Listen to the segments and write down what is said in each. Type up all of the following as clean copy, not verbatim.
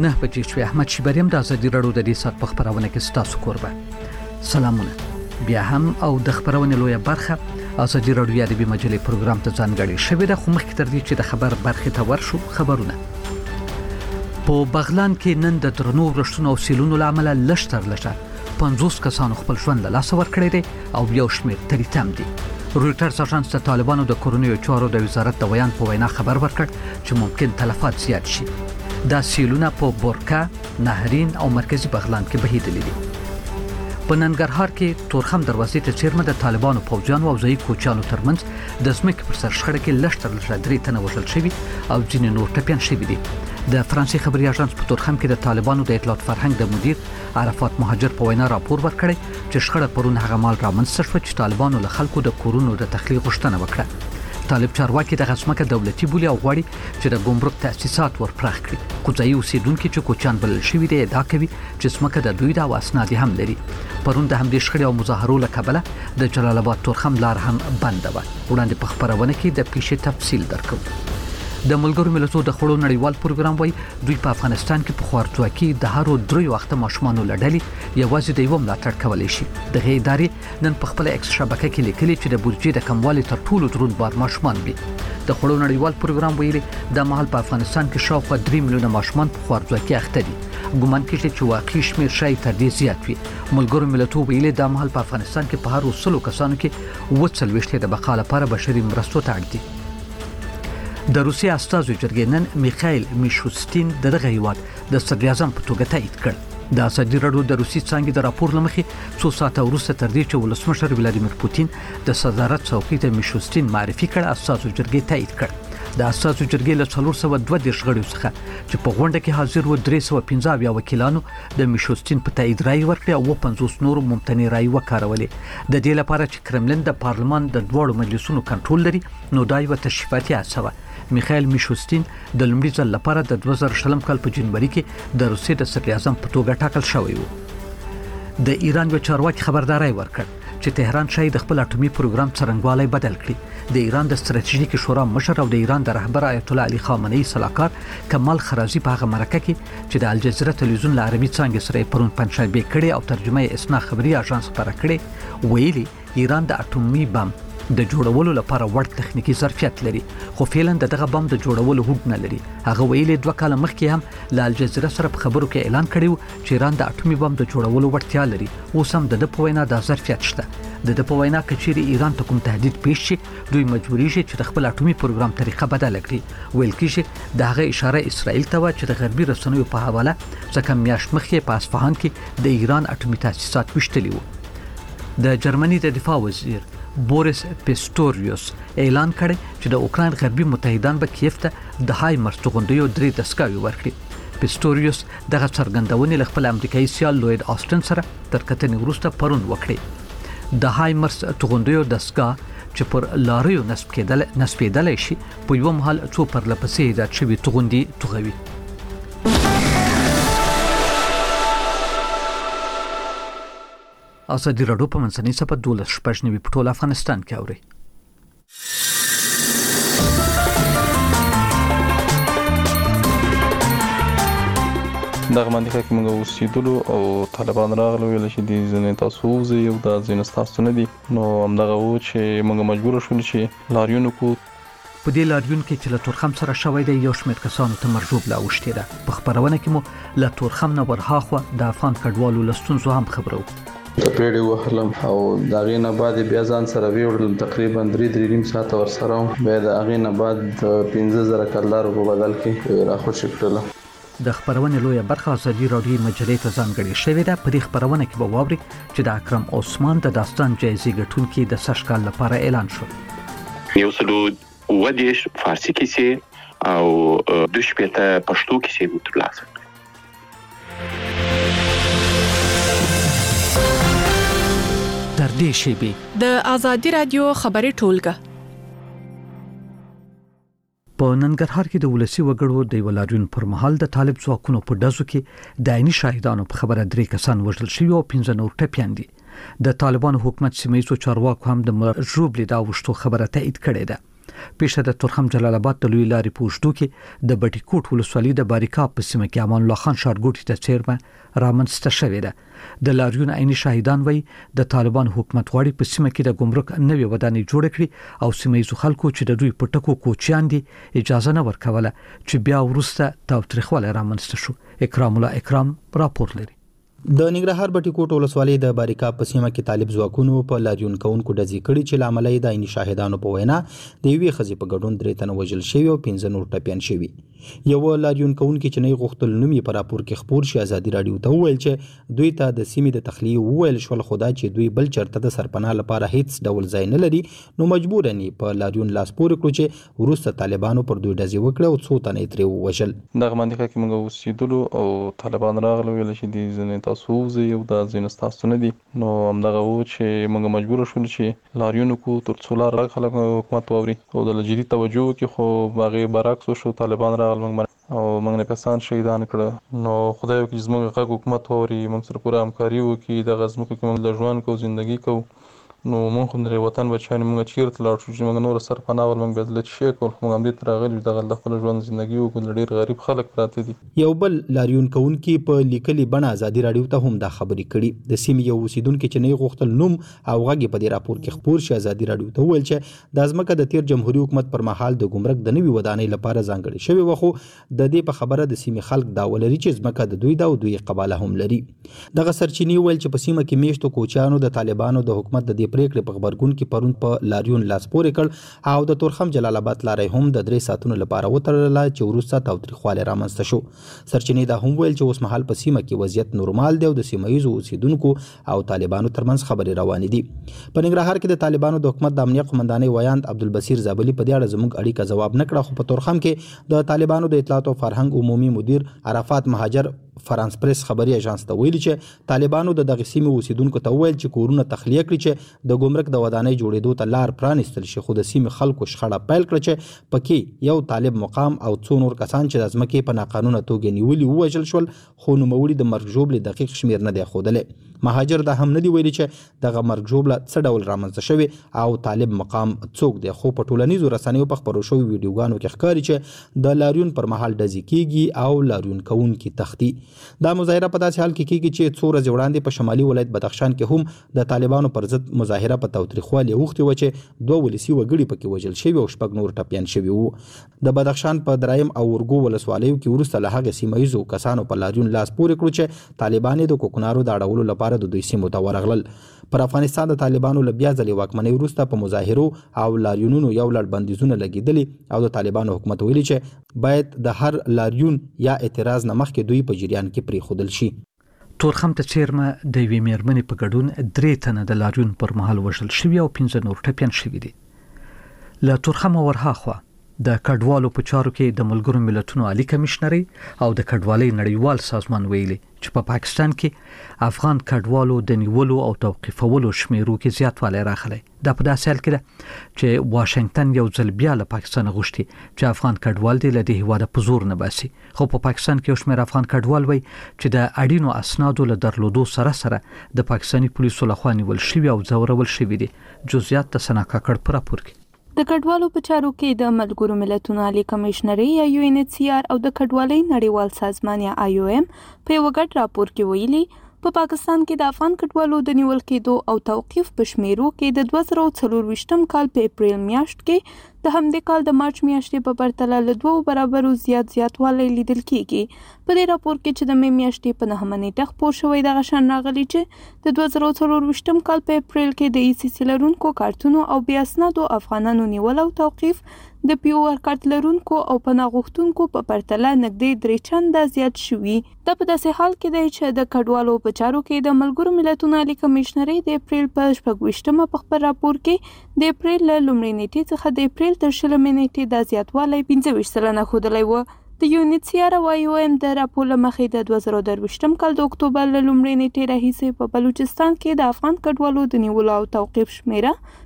نه بجې شوې. احمد شیبریم د ازادي راډیو د دې سات په خبرونه کې ستاسو کوربه. سلامونه. بیا هم او د خبرونه لویه برخه ازادي راډیو د ادبي مجلې پروګرام ته ځانګړې شوې ده. خو مخکې تر دې چې د خبر برخه ته ورشو خبرونه. په بغلان کې نن د درنو ورښتونو او سیلونو لامل لشتر لشه 50 کسانو خپل ژوند له لاسه ورکړی دی او یو شمېر تری تم دي. رویټرز اژانس د طالبانو د کورونیو چارو د وزارت د بیان په وینا خبر ورکړ چې ممکن تلفات زیات شي. دا سیلونه په بورکا، نهرین او مرکزی بغلان کې بهیدلې دي. په ننګرهار کې تورخم دروازې ته چیرمه د طالبانو پوځیانو او ځایي کوچیانو ترمنځ د ځمکې پر سر شخړه کې لشتر لشه 3 تنه وژل شوي او ځینې نور ټپیان شوي دي. د فرانسې خبري اژانس په تورخم کې د طالبانو د اطلاعات فرهنګ د مدیر عرفات مهاجر په وینا راپور ورکړی چې شخړه پرون هغه مال رامنځته شوه چې طالبانو له خلکو د کورونو د تخلیق غوښتنه وکړه. طالب چارواکي د غسمکه دولتي بولی او غواړي چې د ګمرک تاسیسات ورپراخ کړي. کوځایي اوسیدونکو چې کوچان بلل شوی دی ادعا کوي چې ځمکه د دوی د اسناد هم لري. پرون د همدې شخړې او مظاهرو له کبله د جلال آباد تورخم لار هم بنده و. وړاندې په خبرونه کې د پیښې تفصیل درکو. د ملګرو ملتونو د خړو نړیوال پروګرام وای دوی په افغانستان کې په خوارځواکي د هرو درې وخت ماشومان لړلې یوازې د یو ملاتړ کولای شي. د ادارې نن په خپل ایکس شبکه کې لیکلي چې د بودیجې د کموالي تر ټولو دروند بار ماشومان وي. د خړو نړیوال پروګرام ویلي د مهال په افغانستان کې شاوخوا 3 میلیونه ماشومان په خوارځواکي اخته دي. ګومان کیږي چې واقعي شمېر شاید تر دې زیات وي. ملګرو ملتونو ویلي د مهال په افغانستان کې په هر 100 کسانو کې 40 د بقا لپاره بشري مرستو ته اړ دي. د روسي استازو جرګې نن میخائیل میشوستین دغه هیواد د صدر اعظم په توګه تایید کړ. د ازادي راډیو د روسي څنګه د راپور لمخې 2 ساعته وروسته تر دې چې ولسمشر ولادیمیر پوتین د صدارت څوکۍ ته میشوستین معرفي کړ، استازو جرګې تایید کړ. د استازو جرګې له 432 غړیو څخه چې په غونډه کې حاضر و 315 وکیلانو د میشوستین په تایید رائے ورکړه او 50 نور ممتنع رائے وکارولې. د دې لپاره چې کرملین د پارلمان د دوړو مجلسونو کنټرول لري نو دا یو تشریفاتي هڅه و. میخائیل میشوستین د لومړي ځل لپاره د 2000 کال په جنوري کې د روسیې د صدر اعظم په توګه ټاکل شوی و. د ایران یو چارواکي خبرداري ورکړ چې تهران شاید خپل اټومي پروګرام څرنګوالی بدل کړي. د ایران د ستراتیژیک شورا مشر او د ایران د رهبر آیت الله علي خامنه‌ای صلاحکار کمال خرازی په هغه مرکه کې چې د الجزیره تلویزیون له عربي څنګه سره پرون پنځشنبه کړي او ترجمه یې اسنا خبري اژانس خبره کړي ویلي ایران د اټومي بم د جوړولو لپاره وړ تخنیکی ظرفیت لري خو فعلا دغه بم د جوړولو هوډ نه لري. هغه ویلي 2 کال مخکې هم ل الجزیره سره په خبرو کې اعلان کړی چې ایران د اټومي بم د جوړولو وړتیا لري. اوس هم د په وینا د ظرفیت شته. د په وینا کچېری ایران ته کوم تهدید پیښ شي دوی مجبوري شي چې د خپل اټومي پروګرام طریقه بدل کړي. ویل کېږي دغه اشاره اسرائیل ته و چې د غربي رسنیو په حواله ځکه میاشت مخکې په اصفهان کې د ایران اټومي تاسیسات وشتلي وو. د جرمني د دفاع وزیر بوریس پیستوریوس اعلان کړی چې د اوکراین غربي متحدان به کیف ته د هایمرس توغندیو 3 دستګاوې ورکړي. پیستوریوس دغه څرګندونې له خپل امریکایي سیال لوید آسټن سره تر کتنې وروسته پرون وکړي. د هایمرس توغندیو دستګاه چې پر لاریو نسبېدلی شي په یو مهال څو پرلپسې ایجاد شوي توغندي توغوي. ازادي راډیو په منځنۍ صفحه 12 په ټول افغانستان کې اوري. دغه منطقه کې موږ اوسېدلو او طالبان راغلو ویل چې د ځینې تاسو وزي او د ځینې تاسو نه دي نو همدغه و چې موږ مجبور شول چې لاریون کو. په دې لاریون کې چې له تورخم سره شوی دی یو شمېر کسانو ته مرجوب لا وشته ده. په خبرونه کې مو له تورخم نه ورهاخوا د افغان کډوالو لستونزو هم خبرو. د پیړې وهلم او د هغې نه بعد بیا ځان سره ویوړل تقریبا 3.5 ساعت ورسره بیا د هغې نه بعد 15,000 کلدارو په بدل کې راخوشي کړله. د خبرونه لویه برخه ازادي راډیو مجلې ته ځانګړې شوې ده. په دې خبرونه کې به واوري چې د اکرم عثمان د داستان جایزې ګټونکي د سشکال لپاره اعلان شو. یو سلو ودیش فارسی کیسې او 2 پښتو کیسې مو ترلاسه کړې. تر دې شیبې د ازادي راډیو خبري ټولګه په ننګرهار کې د ولسی وګړو د ولاریون پر مهال د طالب ځواکونو په دزو کې د عیني شاهدانو په خبره 3 کسان وژل شوي او 15 نور ټپیان دي. د طالبانو حکومت سیمه ییزو چارواکو هم د مرجوب لیدا وشتو خبره تایید کړې ده. پیښه د تورخم جلال آباد د لوی لارې په اوږدو کې د بټي کوټ ولسوالۍ د باریکا په سیمه کې امان الله خان ښارګوټي ته څیرمه رامنځته شوې ده. د لاریون عیني شاهدان وایي د طالبان حکومت غواړي په سیمه کې د ګمرک نوې ودانۍ جوړ کړي او سیمه‌ییزو خلکو چې د دوی په ټکو کوچیان دي اجازه نه ورکوله چې بیا ورسته تاوتریخوالی رامنځته شو. اکرام الله اکرام راپور لري. د ننګرهار بټي کوټ ولسوالۍ د باریکا په سیمه کې طالب ځواکونو په لاریون کوونکو ډزې کړي چې لامل یې د عیني شاهدانو په وینا د یوې ښځې په ګډون 3 تنه وژل شوي او 15 نور ټپیان شوي. یو لاریون کوونکي چې نه غوښتل نوم یې په راپور کې خپور شي ازادي رادیو ته وویل چې دوی ته د سیمې د تخلیه وویل شول خدا چې دوی بل چرته د سرپناه لپاره هیڅ ډول ځای نه لري نو مجبور نه په لاریون لاس پورې کړو چې وروسته طالبانو پر دوی ډزې وکړه او څو تنه یې ترې ووژل. دغه منطقه کې موږ اوسېدلو او طالبان راغلي ویل چې د ځینې تاسو یو د ځینې تاسو نه دي نو همدغه و چې موږ مجبور شول چې لاریون کو تر څو لار خلک حکومت ووري او د جدي توجه کې خو باغې برعکس شو. طالبان راغل موږ او موږ نه کسان شهیدان کړه نو خدای وکړي زموږ حق حکومت ووري موږ سره پوره همکاري وکړي د غزمو کې موږ د ژوند کو ژوندۍ کو نو موږ هم د وطن بچیان موږ چیرته لاړ شو چې موږ نور سرپناه ول موږ بدل شي کول موږ هم دې ترغلي د خپل ژوند ژوندۍ وکړو ډیر غریب خلک پراته دي. یو بل لاریون کوونکی په لیکلي بڼه ازادي رادیو ته هم دا خبرې کړي. د سیمې یو اوسیدونکو چې نه غوښتل نوم او غږی په دې راپور کې خپور شي ازادي رادیو ته ویل چې د ازمکه د تیر جمهوریت حکومت پر مهال د ګمرک د نوي ودانۍ لپاره ځانګړي شوی وخو د دې په خبره د سیمې خلک دا ولري چې ازمکه د دوی دا او دوی قباله هم لري. دغه سرچینی ویل چې په سیمه کې میشتو کوچانو د طالبانو د حکومت د دې پریکړې په خبرګون کې پرون په لاریون لاس پورې کړ او د تورخم جلال آباد لارې هم د 3 ساعتونو لپاره وتړله چې وروسته تاوتریخوالی رامنځته شو. سرچینې دا هم ویل چې اوس مهال په سیمه کې وضعیت نورمال دی او د سیمه‌ییزو اوسیدونکو او طالبانو ترمنځ خبرې روانې دي. په ننګرهار کې د طالبانو د حکومت د امنیت قومندانۍ ویاند عبدالبصیر زابلی په دې اړه زموږ اړیکه ځواب نه کړه خو په تورخم کې د طالبانو د اطلاعات او فرهنګ عمومي مدیر عرفات مهاجر فرانس پریس خبري اژانس ته ویلي چې طالبانو د دغه سیمې اوسیدونکو ته ویل چې کورونه تخلیه کړي چې د ګمرک د ودانۍ جوړېدو ته لار پرانیستل شي خو د سیمې خلکو شخړه پیل کړه چې پکې یو طالب مقام او څو نور کسان چې د ځمکې په ناقانونه توګه نیولي ووژل شول خو نوموړي د مرګ ژوبلې دقیق شمیر نه دی ښودلی. مهاجر دا هم نه دی ویلي چې دغه مرګ ژوبله څه ډول رامنځته شوې او طالب مقام څوک دی خو په ټولنیزو رسنیو په خپرو شویو ویډیوګانو کې ښکاري چې د لاریون پر مهال ډزې کیږي او لاریون کوونکي تختی. دا مظاهره په داسې حال کې کیږي چې څو ورځې وړاندې په شمالي ولایت بدخشان کې هم د طالبانو پر ضد مظاهره په تاوتریخوالي اوښتې وه چې 2 ولسي وګړي پکې وژل شوي او 6 نور ټپیان شوي وو. د بدخشان په درایم او ورګو ولسوالیو کې وروسته له هغې سیمه‌ییزو کسانو په لاریون لاس پورې کړو چې طالبان یې د کوکنارو د اړولو لپاره د دوی سیمو ته ورغلل. پر افغانستان د طالبانو له بیا ځلې واکمنۍ وروسته په مظاهرو او لاریونونو یو لړ بندیزونه لګېدلي او د طالبانو حکومت ویلي چې باید د هر لاریون یا اعتراض نه مخکې دوی په جریان کې پرېښودل شي. تورخم ته چیرمه د یوې میرمنې په ګډون 3 تنه د لاریون پر مهال وژل شوي او 15 نور ټپیان شوي دي. له تورخم ورهاخوا د کډوالو په چارو کې د ملګرو ملتونو عالی کمشنري او د کډوالۍ نړیوال سازمان ویلي چې په پاکستان کې افغان کډوالو د نیولو او توقیفولو شمیرو کې زیاتوالی راغلی. دا په داسې حال کې ده چې واشنگټن یو ځل بیا له پاکستان غوښتي چې افغان کډوال دې له دې هیواده په زور نه باسي خو په پاکستان کې یو شمېر افغان کډوال وایي چې د اړینو اسنادو له درلودو سره د پاکستاني پولیسو لخوا نیول شوي او ځورول شوي دي. جزئیات د سنا کاکړ په راپور کې. د کډوالو په چارو کې د ملګرو ملتونو عالی کمشنري یا UNHCR او د کډوالۍ نړیوال سازمان یا IOM په یو ګډ راپور کې ویلي په پاکستان کې د افغان کډوالو د نیول کېدو او توقیف په شمیرو کې د 2024 کال په اپریل میاشت کې د همدې کال د مارچ میاشتې په پرتله له 2 برابرو زیاتوالی لیدل کېږي. په دې راپور کې چې د مې میاشتې په 9 نیټه خپور شوی دغه شان راغلی چې د 2024 کال په اپریل کې د ECC لرونکو کارتونو او بې اسنادو افغانانو نیول او توقیف د PR کارت لرونکو او پناه غوښتونکو په پرتله نږدې 3 چنده زیات شوي. دا په داسې حال کې دی چې د کډوالو په چارو کې د ملګرو ملتونو عالی کمشنري د اپریل په 26مه په خپل راپور کې د اپریل له لومړۍ نیټې څخه د اپریل تر 20 نیټې د زیاتوالی 25% ښودلی و. د UNHCR او IOM د راپور له مخې د 2023 کال د اکتوبر له لومړۍ نیټې راهیسې په بلوچستان کې د افغان کډوالو د نیولو او توقیف شمیره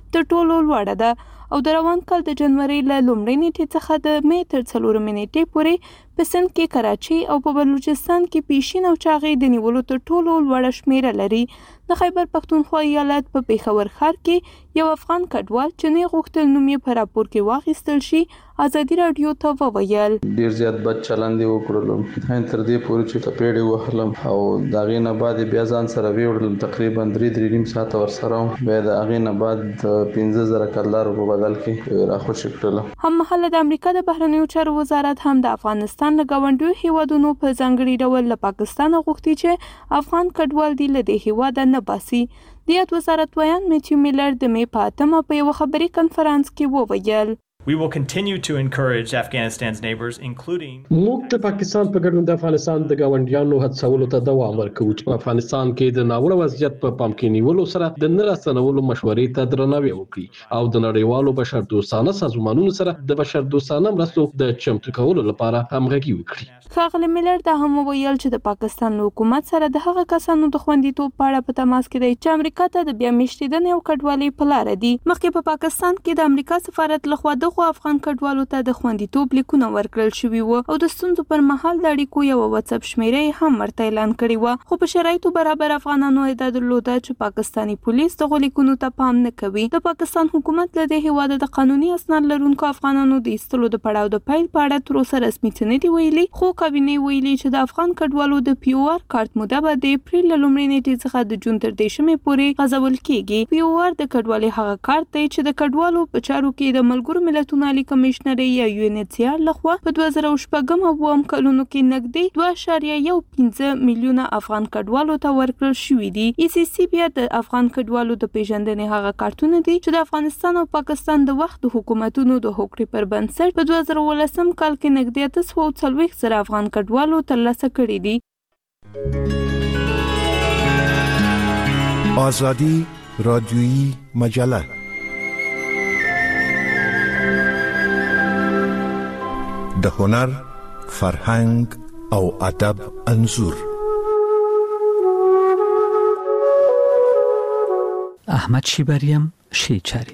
تر ټولو لوړه ده او د روان کال د جنوري له لومړۍ نیټې څخه د مې تر 4 نیټې پورې په سند کې کراچي او په بلوچستان کې پیشین او چاغې د نیولو تر ټولو لوړه شمیره لري. د خیبر پښتونخوا ایالت په پیښور ښار کې یو افغان کډوال چې نه غوښتل نوم یې په راپور کې واخیستل شي ازادي رادیو ته وویل ډیر زیات بد چلند وکړلو تر دې پورې چې ټپېړې وهلم او دا غي نه بعد بیا ځان سره ویوړل تقریبا 3.5 ساعت ور سره بیا دا غي نه بعد 15000 کلدار په بدل کې راخوش کړل. هم مهاله د امریکا د بهرنیو چارو وزارت هم د افغانستان له ګاونډیو هیوادونو په ځانګړي ډول له پاکستان غوښتي چې افغان کډوال دی له دې هیواده نه باسي. د یاد وزارت ویان میتیو میلر د مې په 8 په یو خبري کنفرانس کې وویل We will continue to encourage Afghanistan's neighbors, including موږ د پاکستان په ګډون د افغانستان د ګاونډیانو هڅولو ته دوام ورکوو چې په افغانستان کې د ناوړه وضعیت په پام کې نیولو سره د نرسنولو مشورې ته درناوی وکړي او د نړیوالو بشردوستانه سازمانونو سره د بشردوستانه مرستو د چمتو کولو لپاره همغږي وکړي. ښاغلی میلر دا هم وویل چې د پاکستان حکومت سره د هغه کسانو د خوندیتوب په اړه په تماس کې دی چې امریکا ته د بیا میشتېدنې او کډوالۍ په لار دي. مخکې په پاکستان کې د امریکا سفارت لخوا د افغان کډوالو ته د خوندیتوب لیکونه ورکړل شوي وو او د ستونزو پر مهال د اړیکو یو واتساپ شمیره هم ورته اعلان کړی و خو په شرایطو برابر افغانانو ادعا درلوده چې پاکستانی پولیس دغه لیکونو ته پام نه کوي. د پاکستان حکومت له دې هیواده د قانوني اسناد لرونکو افغانانو د ایستلو د پړاو د پیل په اړه تر اوسه رسمي څه نه دي ویلي خو کابینه ویلي چې د افغان کډوالو د پی او آر کارت موده به د اپریل له لومړۍ نیټې څخه د جون تر 10 پورې غځول کیږي. پی او آر د کډوالۍ هغه کارت دی چې د کډوالو په چارو کې د ملګرو ملتونو عالی کمشنري یا یو ان ایچ سی آر لخوا په 2014 او 2020 کلونو کې نږدې 2.15 میلیونه افغان کډوالو ته ورکړل شوې دي. ای سی سی بیا د افغان کډوالو د پیژندنې هغه کارتونه دي چې د افغانستان او پاکستان د وخت د حکومتونو د هوکړې پر بنسټ په 2018 کال کې نږدې 340 افغان کډوالو ترلاسه کړي دي. آزادی رادیویی مجله د هنر، فرهنګ او ادب انځور. احمد شیبریم شیچاری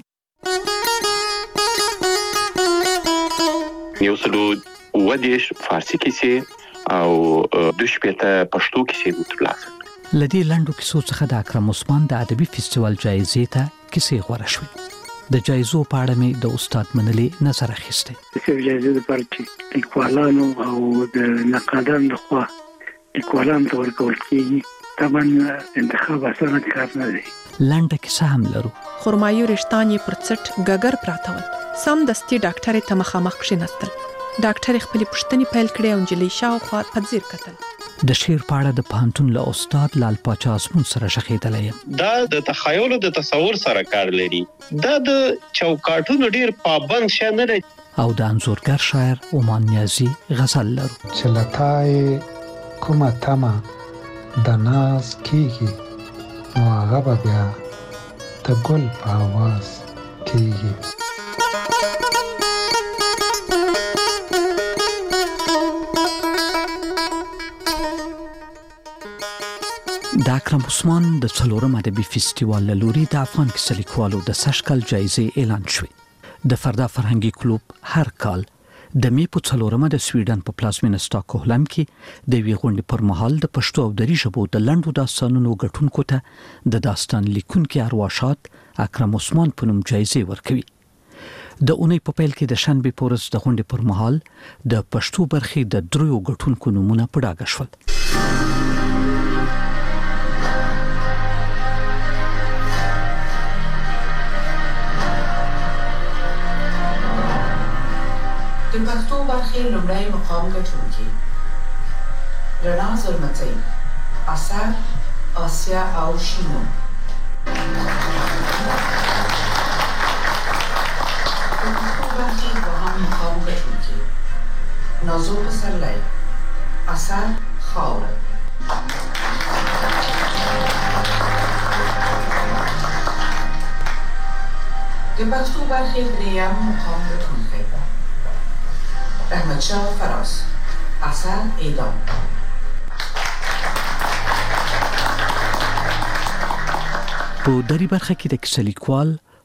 یو سلود ودیش فارسی کیسې او د شپته پښتو کیسې وترلاسه. لدی لندو کیسو څخه د اکرم عثمان د ادبي فستیوال جایزې ته کیسې غوړه شوې. د جایزو په اړه مې د استاد منلی نظر اخیسته. د جایزې لپاره چې لیکوالانو او د نقادانو لخوا لیکوالانو ته ورکول کېږي طبعا انتخاب اسانه کار نه دی. لنډه کیسه هم لرو. خرمایو رشتان یې پر څټ ګګر پراته ول. سم دستي ډاکټر ته مخامخ کښېنستل. ډاکټر خپل پوښتنې پیل کړې او نجلۍ شاوخوا په ځیر کتل. د شعر په اړه د پوهنتون له استاد لال پاچا اسمون سره شخېدلی یم. دا د تخیل او د تصور سره کار لري. دا د چوکاټونو ډیر پابند شې نه دی. او د انځورګر شاعر عمان نیازی غزل لرو. چې لتای کومه تمه د ناز کیږي نو هغه به بیا د ګل په آواز کیږي. د اکرم عثمان د څلورم ادبي فستیوال له لوري د افغان کیسه لیکوالو د سشکل جایزې اعلان شوې. د فردا فرهنګي کلوب هر کال د می په څلورمه د سویډن په پلازمینه سټاکهولم کې د وی غونډې پر مهال د پښتو او دری ژبو د لنډو داستانونو غټونکو ته د داستان لیکونکو ارواښاد اکرم عثمان په نوم جایزې ورکوي. د اونۍ په پیل کې د شنبه پورز د غونډې پر مهال د پښتو برخې د دریو غټونکو نومونه په ډاګه شول. د پښتو برخې لومړی مقام ګټونکي رڼا زرمڅۍ، اثر آسیا او شینو. د پښتو برخې دوهم مقام ګټونکي نازو پسرلی، اثر خاوره. د پښتو برخې دریم مقام ګټونکی احمدشاه فراز، اثر اعدام. په دری برخه کې د کیسه لیکوال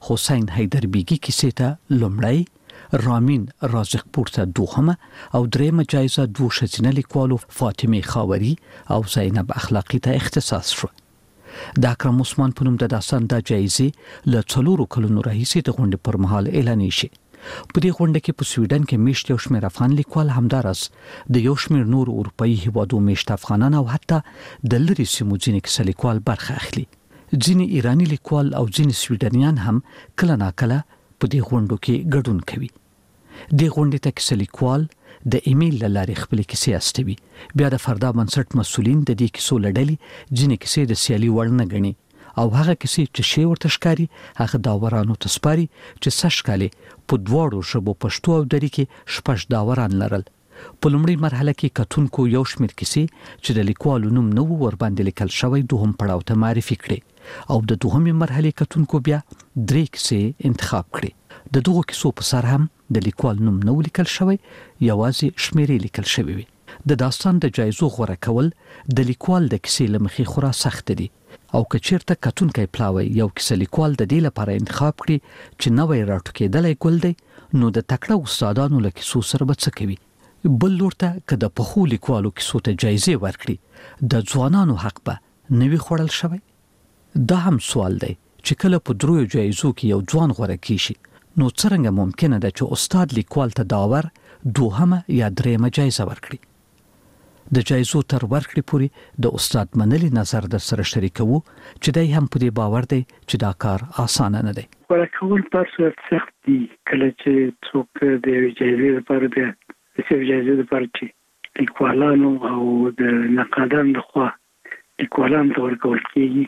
حسین حیدر بیگی کیسې ته لومړی رامین رازق پور ته دوهمه او درېمه جایزه دوه ښځینه لیکوالو فاطمه خاوري او زینب اخلاقی ته اختصاص شو. د اکرم عثمان په نوم د داستان د جایزې له 4 کلونو راهیسې د غونډې پر مهال اعلان شي. په دې غونډه کې په سویډن کې میشت یو شمېر افغان لیکوال همدارس د یو شمېر نور اروپאי هیوادو میشت افغانان او حتی د لري سیمو ځینې کیسه لیکوال برخه اخلي. ځینې ایرانی لیکوال او ځینې سویډنیان هم کله ناکله په دې غونډو کې ګډون کوي. د غونډې ته کیسه لیکوال د ایمیل لارې خپل کیسې استوي. بیا د فردا بنسټ مسؤلین د دې کیسو لړلې ځینې کیسې د سیالي وړ نه ګڼي او هغه کیسې چې شی ورته ښکاري هغه داورانو ته سپاري چې سږ کال په دواړو ژبو پښتو او دري کې شپږ داوران لرل. په لومړۍ مرحله کې کتونکو یو شمېر کیسې چې د لیکوالو نوم نه و ورباندې لیکل شوی دوهم پړاو ته معرفي کړي او د دوهمې مرحلې کتونکو بیا 3 کیسې انتخاب کړي. د دغو کیسو په سر هم د لیکوال نوم نه لیکل شوی، یوازې شمیرې لیکل شوی وي. د داستان د جایزو غوړه کول د لیکوال د کیسې لمخې خورا سخت دي او کچیرته کتونکي پلاوي یو کیسه لیکوال د دې لپاره انتخاب کړي چې نوې راټوکېدلې ګل دی نو د تکړه استادانو له کیسو سره به څه کوي. بل لورته کده په خو لیکوالو کیسو ته جایزې ورکړي د ځوانانو حق به نوی خوړل شوی. دا هم سوال دی چې کله په دروي جایزو کې یو ځوان غوړه کیشي نو څنګه ممکنه ده چې استاد لیکوال ته داور دوهمه یا درېمه جایزه ورکړي. د جایزو تر ورکړې پورې د استاد منلي نظر در سره شریکوو چې دای هم په دې باور دی چې دا کار اسانه نه دی. ورکول پر څه سخت دي کله چې څوک د جایزې لپاره د جایزې لپاره چې لیکوالانو او د نقادانو لخوا لیکوالانو ته ورکول کېږي.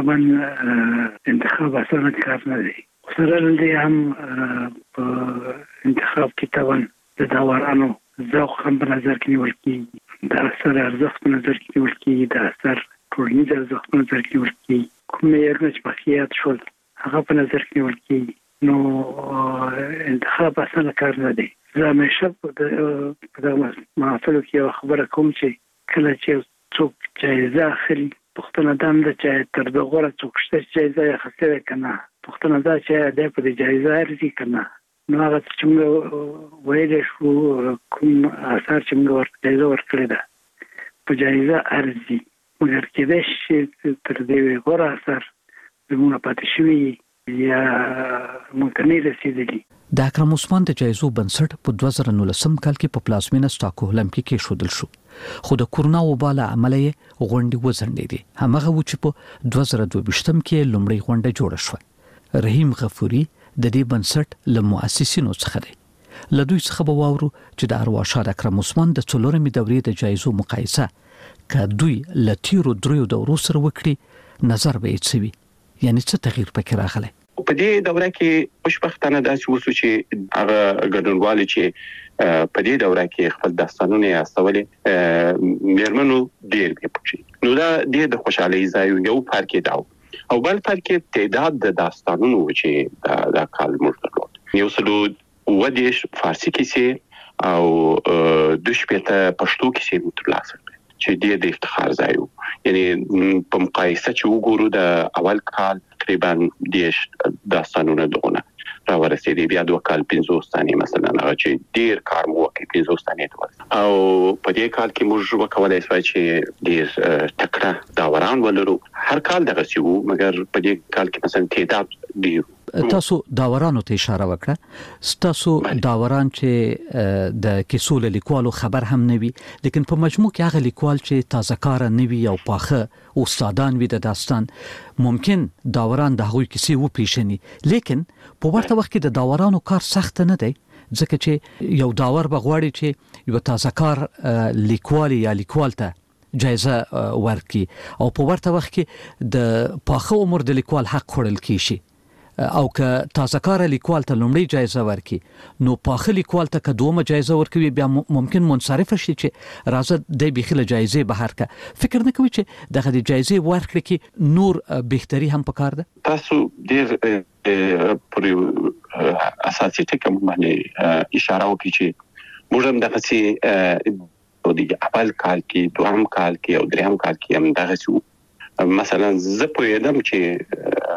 طبعا انتخاب اسانه کار نه دی. سره دې هم په انتخاب کې طبعا د داورانو ذوق هم په نظر کې نیول کېږي، د اثر ارزښت په نظر کې نیول کېږي، د اثر ټولنیز ارزښت په نظر کې نیول کېږي، کوم معیارونه چې پکې شول هغه په نظر کې نیول کېږي. نو انتخاب اسانه کار نه دی. زه همیشه په دغه محفلو کې یو خبره کوم چې کله چې څوک جایزه اخلي پوښتنه دا ده چې تر دغه غوړه څوک شته چې جایزه یې اخیستې که نه. پوښتنه دا چې دی په دې جایزه ارزي که نه. نو هغه چې موږ ویلی شو کوم اثر چې موږ ورته جایزه ورکړې ده په جایزه ارزي، مګر کېدای شي تر دې غوره اثر زموږ پاتې شوي یا موږ ته نه رسېدلي. د اکرم عثمان د جایزو بنسټ په 2019 کال کې په پلازمینه سټاکهولم کې کېښودل شو، خو د کورونا وبا له امله یې غونډې وځنډېدې. همغه و چې په 2022 کې لومړۍ غونډه جوړه شوه. رحیم غفوري د دې بنسټ له مؤسسینو څخه دی. له دوی څخه به واورو چې د ارواښاد اکرم عثمان د 4مې دورې د جایزو مقایسه که دوی له تیرو دریو دورو سره وکړي نظر به یې څه وي، یعنی څه تغییر پکې راغلی. په دې دوره کې خوشبختانه داسې وسو چې هغه ګډونوالو چې په دې دوره کې خپل داستانونه استولې میرمنو ډېر به پکې نو دا د خوشحالۍ ځای یو فرق دی او بل فرق تعداد د داستانونو چې دا کال موږ درلود. یو سلو ودیش فارسی کیسې او 2 شپېته پښتو کیسې مو ترلاسه کړې چې د افتخار ځای وو. یعنی په مقایسه چې وګورو د اول کال تقریبا 10 داستانونه دغونه راورسېدي، بیا 2 کال 50 ثانیې مثلا هغه چې ډېر کار مو وکړي 50 ثانیې ته او په دې کال کې موږ وکولای شو چې ډېر تکړه داوران ولرو. هر کال دغه سی وو مګر په دې کال کې مثلا تعداد ډېر. تاسو داورانو ته اشاره وکړه، تاسو داوران چې د کیسو له لیکوالو خبر هم نه وي، لیکن په مجموع کې هغه لیکوال چې تازه کار نه وي او پاخه استادان وي د داستان ممکن داوران د هغوی کیسې وپیژني، لیکن په ورته وخت کې د داورانو کار سخت نه دی ځکه چې یو داور به غواړي چې یو تازه کار لیکوال یا لیکوال ته جایزه ورکړي او په ورته وخت کې د پاخه عمر د لیکوال حق خوړل کیږي او که تازه کار لیکوال ته لومړی جایزه ورکړي نو پاخه لیکوال ته که دومه جایزه ورکوي بیا ممکن منصرف شي چې راځه د بخله جایزه بهر کا. فکر نه کوي چې دغه د جایزه ورکړي کې نور بهتري هم پکار ده؟ تاسو ډېر پر اساسي ټکو باندې اشاره وکړئ چې موږ هم دغه سي د اول کال کې دوهم کال کې او دریم کال کې هم دغه سو مثلا زه پوهیدم چې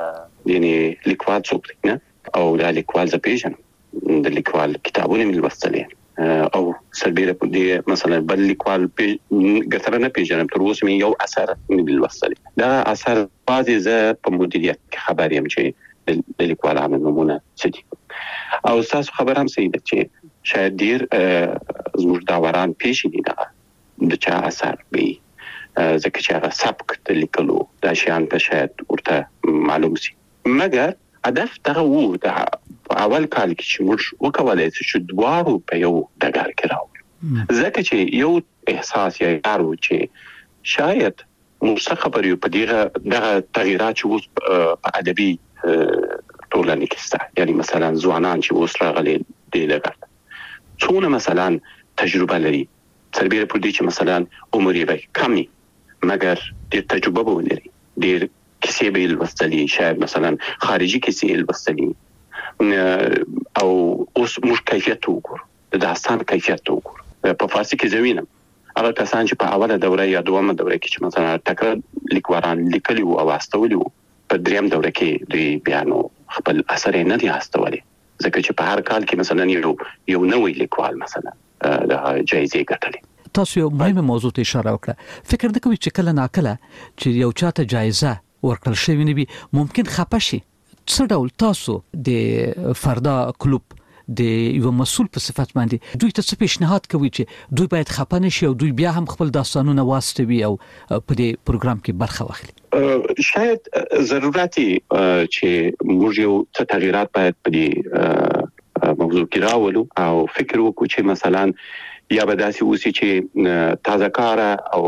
یعنی لیکوال څوک دی نه او دا لیکوال زه پیژنم د لیکوال کتابونه مې لوستلي او سربیره په دې مثلا بل لیکوال ګټره نه پیژنم تر اوسه مې یو اثر مې لوستلی دا اثر بعضی زه په مدیریت کې خبر یم چې د لیکوالانو نمونه څه دي او تاسو خبر هم صحیح ده چې شاید ډیر زموږ داوران پیژني د چا اثر وي ځکه چې هغه سبک د لیکلو دا شیان ته شاید ورته معلوم شي مګر هدف دغه وو د اول کال کې چې موږ وکولای چې دواړو په یو ډګر کې راوړو ځکه چې یو احساس یې کارو چې شاید موږ خبر یو په دغه تغیرات چې اوس په ادبي ټولنه کې سته یعنی مثلا ځوانان چې اوس راغلي دي لګا څونه مثلا تجربه لري سربیره پر دې چې مثلا عمر یې کمی مګر د تجربه ولري ډیر کیسې به لوستلي شاید مثلا خارجي کیسې لوستلي او اوس موږ کیفیت وګورو د داستان کیفیت وګورو په فارسي کې زوینم هغه کسان چې په اوله دوره یا دومره دوره کې چې مثلا ټکر لیکوالان لیکلي او واستولي په دریم دوره کې دوی بیانو خپل اثر نه دي واستولي ځکه چې په هر کال کې مثلا یو نوې لیکوال مثلا د جایزې ګټلې تاسو یو مهمه موضوع ته اشاره وکړه فکر نه کوي چې کله ناکله چې یو چاته جایزه ورکړل شوی نه وي ممکن خپه شي څه ډول تاسو د فردا کلوب د یو مسؤل په صفت باندې دوی ته څه پیشنهاد کوي چې دوی باید خپه نشي او دوی بیا هم خپل داستانونه واستوي او په دې پروګرام کې برخه واخلي شاید ضرورتي چې موږ یو څه تغیرات باید په دې موضوع کې راولو او فکر وکړو چې مثلا یا به داسې اوسي چې تازه کار او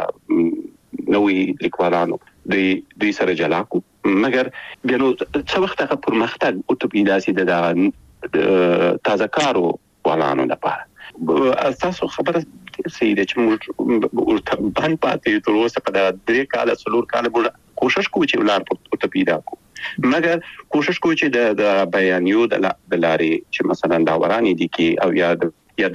نوې لیکوالانو دوی سره جلا کو مګر بیا نو څه وخت هغه پرمختګ او تبدیلاسي د تازه کارو والانو لپاره تاسو خبره سیده چې موږ ورته باندې پاتې تر اوسه په 3 کال 4 کال موږ کوشش کوو چې ولار په پیدا کو مګر کوشش کوو چې د بیانیو د لارې چې مثلا داورانی دي کې او یا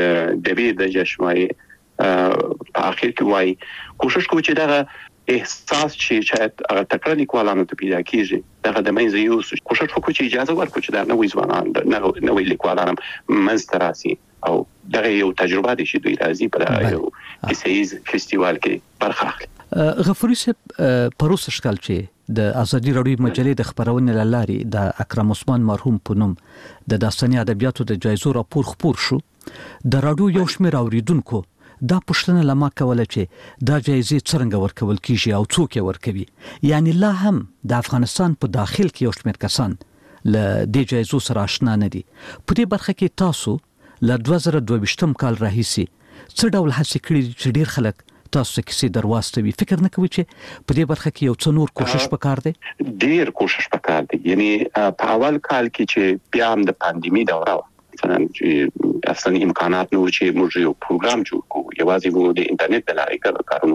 د جشنوي په اخر کې وای کوشش کوو چې دغه احساس چې شاید هغه تکرار لیکوالانو ته پیدا کیږي دغه د منځ یو کوشش وکړو چې اجازه ورکړو چې دا نوې ځوانان نوې لیکوالان منځ او دغه یو تجربه دي چې دوی راځي په یو کیسیز فستیوال کې برخه اخلي غفوري صاحب پروسه شکل چې د ازادي راډیو مجلې د خبرونې لاري د اکرم عثمان مرحوم په نوم د داستاني ادبیاتو د جایزو راپور خپور شو د راډیو یو شمېر اوریدونکو دا پښتنه لما کوله چې دا جایزې څنګه ورکول کیږي او څوک یې ورکوي یعنی لا هم د افغانستان په داخل کې یو شمېر کسان ل دې جایزو سره آشنا نه دي په دې برخه کې تاسو ل 2022 کال راهیسي څه ډول هڅې کړې چې ډیر خلک تاسو کې درواستوي فکر نه کوي چې په دې برخه کې یو څه نور کوشش وکړ دي ډیر کوشش وکړ دي یعنی په اول کال کې چې بیا هم د پاندیمي دوره مثلا چې اصلا امکانات نو چې موږ یو پروګرام جوړ کوو یوازې وو د انټرنیټ د لارې کارونه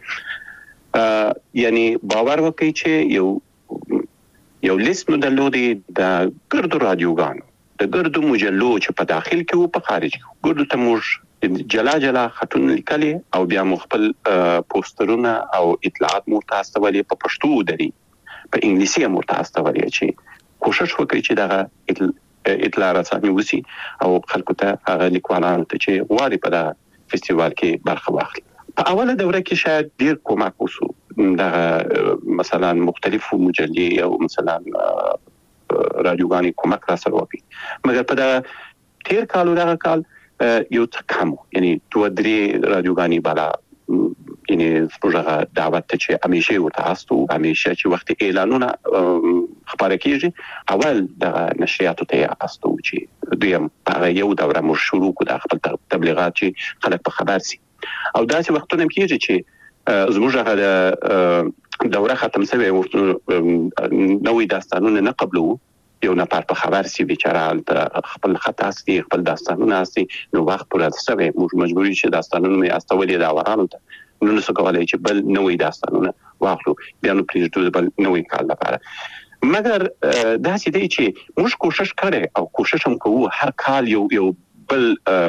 وسو یعنی باور وکړئ چې یو لیست مو درلودي د ګردو رادیوګانو د ګردو مجلو چې په داخل کې او په خارج کې ګردو ته موږ جلا خطون لیکلي او بیا مخبل پوسټرونه او اطلاعات مرتاستولي په پښتو دري په انګلیسي مرتاستولي چې کوشش وکړي چې دغه اطلاع رساني وسی او خلکو ته هغه لیکوالانو ته چې غواړي په دا فستیوال کې برخه واخلي په اوله دوره کې شاید ډیر کومک وسو دغه مثلا مختلفو مجلې او مثلا رادیوګانې کومک را سره وکړي مګر په دا تیر کال دغه کال یو څه کم یعنی 2-3 رادیوګانې بالا یعنی پروژه دعوت ته چې همیشه ورتاستو همیشه چې وخت اعلانونه خبره کیږي اول د نشریاتو ته استو چې دویم هغه یو دوره مو شروع کو د خپل تبلیغات چې خلک په خبر سي او داسې وختونه کیږي چې زموږ هغه دوره ختم شوه نوې داستانونه نه قبلو یو نفر په خبر سي بیچاره خپل خط اصلي خپل داستانونه اصلي نو وخت پر تاسو موږ مجبوري چې داستانونه مې استولې دا ورانو ته نو څه کولای چې بل نوې داستانونه واخلو بیا نو پریږدو بل نوې کال لپاره مګر دا چې دی چې موږ کوشش کړو او کوشش هم کوو هر کال یو بل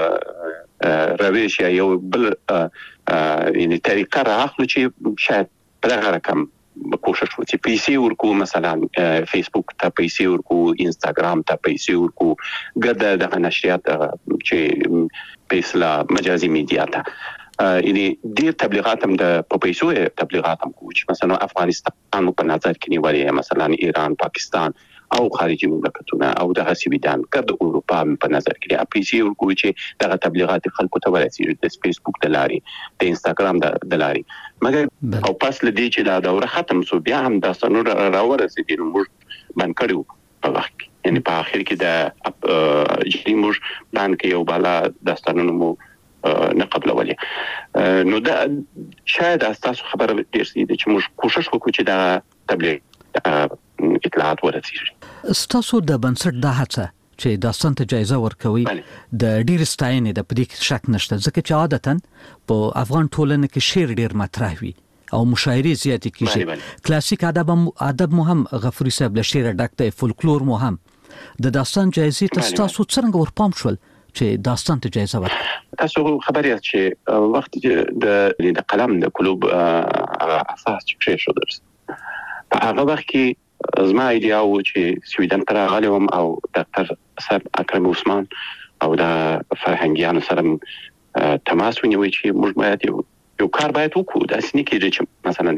روش یا یو بل یعنی طریقه راخلو چې شاید په هغه رقم کوشش وکړو چې پیسې ورکو، مثلا فیسبوک ته پیسې ورکو، انستګرام ته پیسې ورکو، ګرد د نشریات چې پیسلا مجازي میډیا ته یعنی ډیر تبلیغات هم د پیسو تبلیغات هم کوي، مثلا افغانستان په نظر کې نیولې، مثلا ایران، پاکستان او خارجي مملکتونه او د سویډن ګرد اروپا په نظر کې پیسې ورکوي چې دغه تبلیغات خلکو ته ورسیږي د فیسبوک د لارې، د انستګرام د لارې. مګر او پس لدی چې دا دوره ختم سو بیا هم د سنور راورسېدل موږ باندې کړو په وخت کې، یعنی په اخر کې د جری موږ باندې یو بالا داستانونو مو نه قبلولې. نو دا شاید تاسو خبره ډیر سي چې موږ کوشش وکړو چې دا تبلیغ اطلاعات ورسیږي. ستاسو د بنسټ د هڅه چې داستان ته جایزه ورکوي د ډیر ستاینې د پدې کې شک نشته، ځکه چې عادتاً په افغان ټولنه کې شعر ډیر مطرح وي او مشاعرې زیاتې کیږي. کلاسیک ادب مو هم غفوري صاحب له شعر ډک دی، فولکلور مو هم. د داستان جایزې ته ستاسو څنګه ورپام شول چې داستان ته جایزه ورکړي؟ تاسو خبرې چې وخت د قلم د کلوب اساس چې شو درس په هغه وخت کې زما ایډیا و چې سویډن ته راغلم او ډاکټر صاحب اکرم عثمان او د فرهنګیانو سره تماس ونیوي چې موږ باید یو کار باید وکړو. د اسنی کې چې مثلا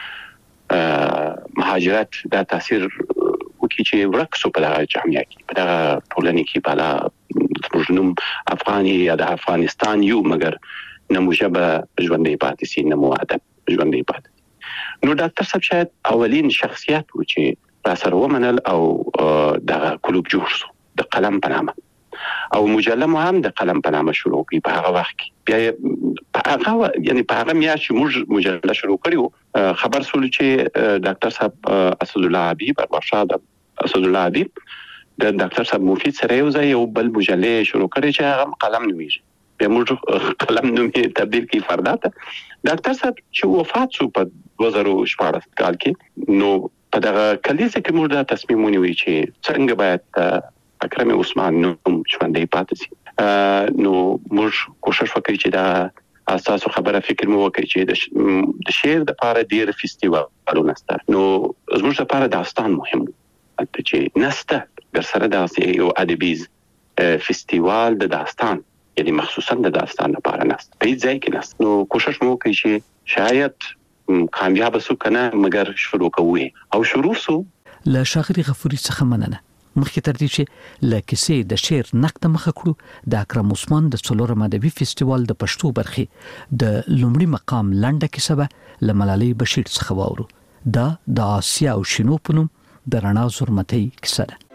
دلته مهاجرت د تاثیر وکړي چې ورکسو په دغه جامعه کې، په دغه ټولنه کې بالا موږ افغاني یا د افغانستان یو، مګر نموژبه ژوندۍ پاتې سي، نمو ادب ژوندۍ پاتې. نو ډاکټر صاحب شاید اولین شخصیت و چې را سره ومنل او د کلوب جوړ شو د قلم په نامه، او مجله مو هم د قلم په نامه شروع کړي په هغه وخت کې. بیا په هغه میاشت چې موږ مجله شروع کړو خبر سول چې ډاکټر صاحب اسد الله حبیب ارشاد اسد الله حبیب د ډاکټر صاحب مفید سره یو بل مجله شروع کړي چې هغه قلم نومیږي. بیا موږ قلم نوم تبدیل کړي فردات. ډاکټر صاحب چې وفات شو په 2014 کال کې، نو په دغه کلیزه کې موږ د تصمیم ونیوي چې څنګه باید اکرم عثمان نوم ژوندۍ پاتې سي. نو موږ کوشش وکړو چې دا اساسو خبره فکر مو وکړي چې د شعر د لپاره ډیر فیسټیوالونه نشته. نو زموږ لپاره داستان مهم دی چې نسته ګرسره د یو ادبي فیسټیوال د داستان، یعنی مخصوصا د داستان لپاره نست په ځای کې نست. نو کوشش مو کوي چې شاید کامیاب سو کنه، مګر شروع کوي او شروع سو. له شاعر غفوري څخه مننه. مخکې تر دې چې له کیسې د شعر نقد مخه کړو، د اکرم عثمان د څلورم ادبي فیسټیوال د پښتو برخې د لومړي مقام لنډه کیسه به له ملالۍ بشیر څخه واورو. دا د آسیا او شینو په نوم د رڼا زرمتۍ کیسه ده.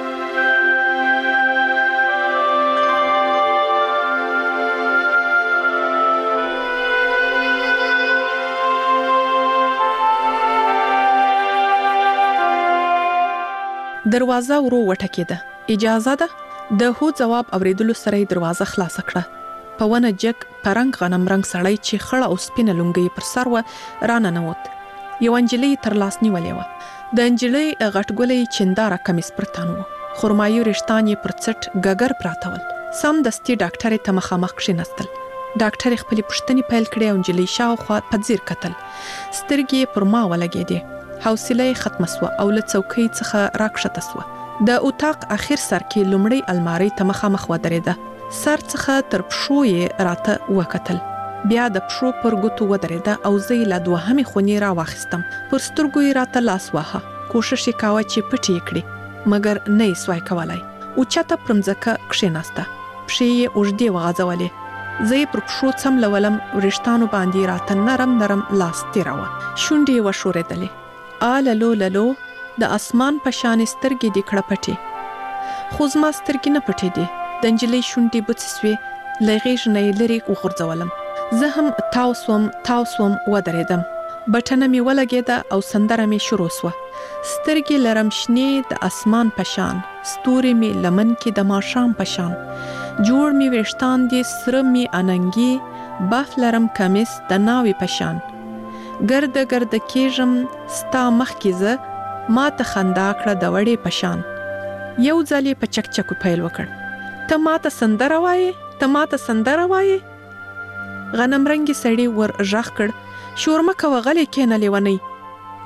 دروازه ورو وټکېده. اجازه ده؟ د هو جواب اوریدلو سره دروازه خلاص کړه. په ونه جګ پرنګ غنم رنگ سړی چې خړه او سپینه لونګۍ پر سر و رانه نوت. یو انجلۍ تر لاس نیولې و. د انجلۍ غټګولې چنداره کمیس پرتان و، خرمایي رشتان یې پر څټ ګګر پراته ول. سم دستي ډاکټر ته مخامخ کښېناستل. ډاکټر خپل پوښتنې پیل کړې او انجلۍ شاوخوا په ځیر کتل. سترګې پر ما ولګېدې. حوصله ختم سو او له چوکۍ څخه راکښته سو. د اتاق اخر سر کې لومړی الماری ته مخامخ ودرېده. سر څخه تر پښو یې راته وکتل. بیا د پښو پر ګوتو ودرېده او زه یې له دوهمې خونې راواخیستم. پر سترګو یې راته لاس واهه. کوشش یې کاوه چې پټ یې کړي، مګر نه یې سوای کولی. اوچته پر مځکه کښېناسته، پښې یې اوږدې وغځولې. زه یې پر پښو څملولم، وریښتانو باندې راته نرم نرم لاس تېراوه. شونډې یې وښورېدلې. آللو للو د اسمان په شان سترګې دې کړه پټې. خو زما سترګې نه پټې دي. د نجلۍ شونډې بوڅې سوې، له غېږ نه یې لرې وغورځولم. زه هم تاو سوم ودرېدم. بټنه مې ولګېده او سندره مې شروع سوه. سترګې لرم شنې د اسمان په شان، ستوري مې لمن کې د ماښام په شان. جوړ مې ویښتان دي سره مې اننګي، باف لرم کمیس د ناوې په شان. ګرده ګرده کېږم ستا مخکې زه، ما ته خندا کړه د وړې په شان. یو ځل یې په چکچکو پیل وکړ. ته ما ته سندره وایې، ته ما ته سندره وایې. غنم رنګي سړي ور غږ کړ. شور مه کوه، غلی کښېنه لیونۍ.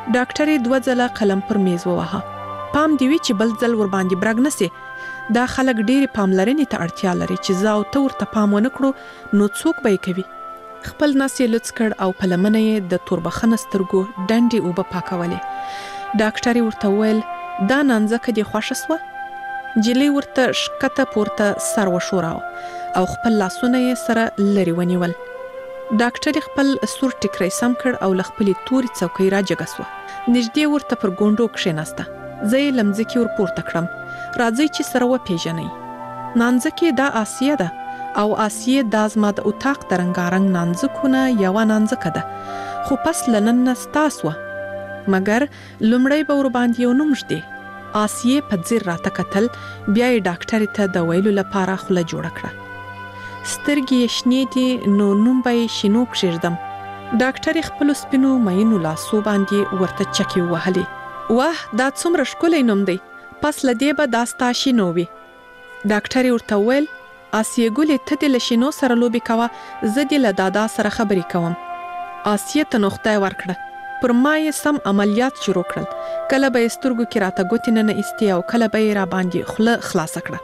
ډاکټرې 2 ځله قلم پر میز وواهه. پام دی وی چې بل ځل ور باندې برګ نسی. دا خلک ډېری پاملرنې ته اړتیا لري چې زه او ته ورته پام ونه کړو نو څوک به یې کوي. خپل ناس یې لڅ کړ او په لمنه یې د توربخنه سترګو ډنډې اوبه پاکولې. ډاکټر ورته وویل دا نانځکه دې خوښه سوه؟ نجلۍ ورته ښکته پورته سر وښوراوه او خپل لاسونه یې سره لرې ونیول. ډاکټر خپل سور ټیکری سم کړ او له خپلې تورې څوکۍ راجګه سوه. نږدې ورته پر ګونډو کښېناسته. زه یې له مځکې ور پورته کړم. راځئ چې سره وپېژنئ. نانځکې دا آسیه ده او آسیه دا زما د اتاق د رنګارنګ نانځکو نه یوه نانځکه ده، خو پس له نن نه ستا سوه. مګر لومړی به ورباندې یو نوم ږدې. آسیه په ځیر راته کتل، بیا یې ډاکټرې ته د ویلو لپاره خوله جوړه کړه. سترګې یې شنې دي نو نوم به یې شینو کښېږدم. ډاکټرې خپلو سپینو مینو لاسو باندې ورته چکې ووهلې. واه دا څومره ښکلی نوم دی، پس له دې به دا ستا شینو وي. ډاکټرې ورته وویل آسیه ګلې ته دې له شینو سره لوبې کوه، زه دې له دادا سره خبرې کوم. آسیه ته نو خدای ورکړه. پر ما یې سم عملیات شروع کړل. کله به یې سترګو کې راته ګوتې نه ایستې او کله به یې را باندې خوله خلاصه کړه.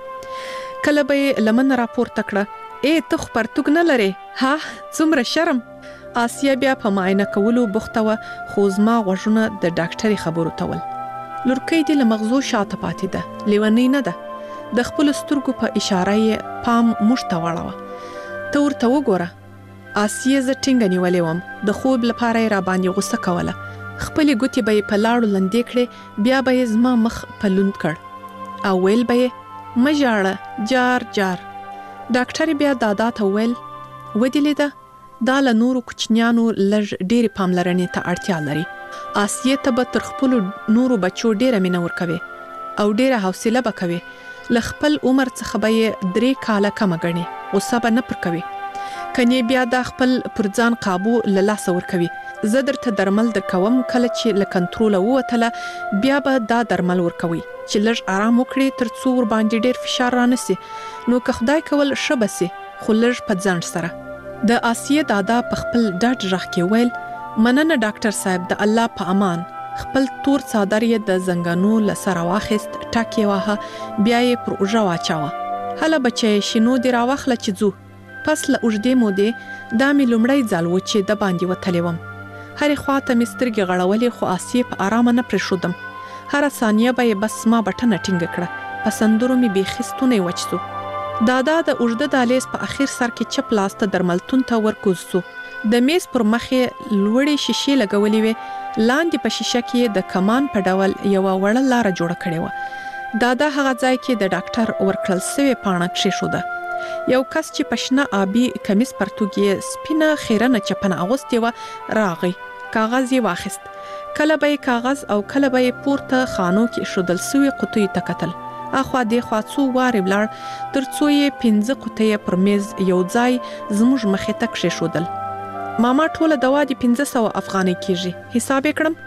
کله به یې لمن راپورته کړه. ته خو پرتوګ نه لرې؟ ها څومره شرم. آسیه بیا په معاینه کولو بوخته وه، خو زما غوږونه د ډاکټرې خبرو ته ول. لورکۍ دې له مغزو شاته پاتې ده، لیونۍ نه ده. د خپلو سترګو په اشاره یې پام موږ ته واړوه. ته ورته وګوره. آسیه زه ټینګه نیولې وم. د خوب لپاره یې را باندې غوسه کوله. خپلې ګوتې به یې په لاړو لندې کړې، بیا به یې زما مخ په لوند کړ او ویل به یې مه ژاړه جار جار. ډاکټرې بیا دادا ته وویل ودې لیده دا له نورو کوچنیانو لږ ډېرې پاملرنې ته اړتیا لري. آسیه ته به تر خپلو نورو بچو ډېره مینه ورکوي او ډېره حوصله به کوي. له خپل عمر څخه به یې 3 کاله کمه ګڼي، غوسه به نه پر کوي. کنې بیا دا خپل پر ځان قابو له لاسه ورکوي. زه درته درمل درکوم، کله چې له کنټروله ووتله بیا به دا درمل ورکوي چې لږ آرام وکړي تر څو ور باندې ډېر فشار رانسي. نو که خدای کول ښه به سي، خو لږ په ځنډ سره. د آسیه دادا په خپل ډاډ غږ کې ویل مننه ډاکټر صاحب، د الله په امان. خپل تور څادر یې د زنګانو له سره واخیست، ټاکې واهه، بیا یې پر اوږه واچاوه. هله بچی شینو دې راواخله چې ځو. پس له اوږدې مودې دا مې لومړی ځل و چې د باندې وتلی وم. هرې خوا ته مې سترګې غړولې، خو آسیه په آرامه نه پرېښودم. هره ثانیه به یې بس ما بټنه ټینګه کړه. په سندرو مې بیخي ستونی وچ سو. دادا د اوږده دهلیز په اخر سر کې چپ لاس ته درملتون ته ورکوز سو. د میز پر مخ یې لوړې شیشې لګولې وې. لاندې په شیشه کې د کمان په ډول یوه وړه لاره جوړه کړې وه. دادا هغه ځای کې د ډاکټر ورکړل سوې پاڼه کښېښوده. یو کس چې په شنه آبي کمیس پرتوګ یې سپینه خیرنه چپنه اغوستې وه راغی. کاغذ یې واخیست. کله به یې کاغذ او کله به یې پورته خانو کې ایښودل سوې قطیو ته کتل. اخوا دېخوا څو وارې ولاړ تر څو یې 5 قطۍ پر میز یو ځای زموږ مخې ته کښېښودل. ماما ټوله دوا دې 500 افغانۍ کېږي، حساب یې کړم.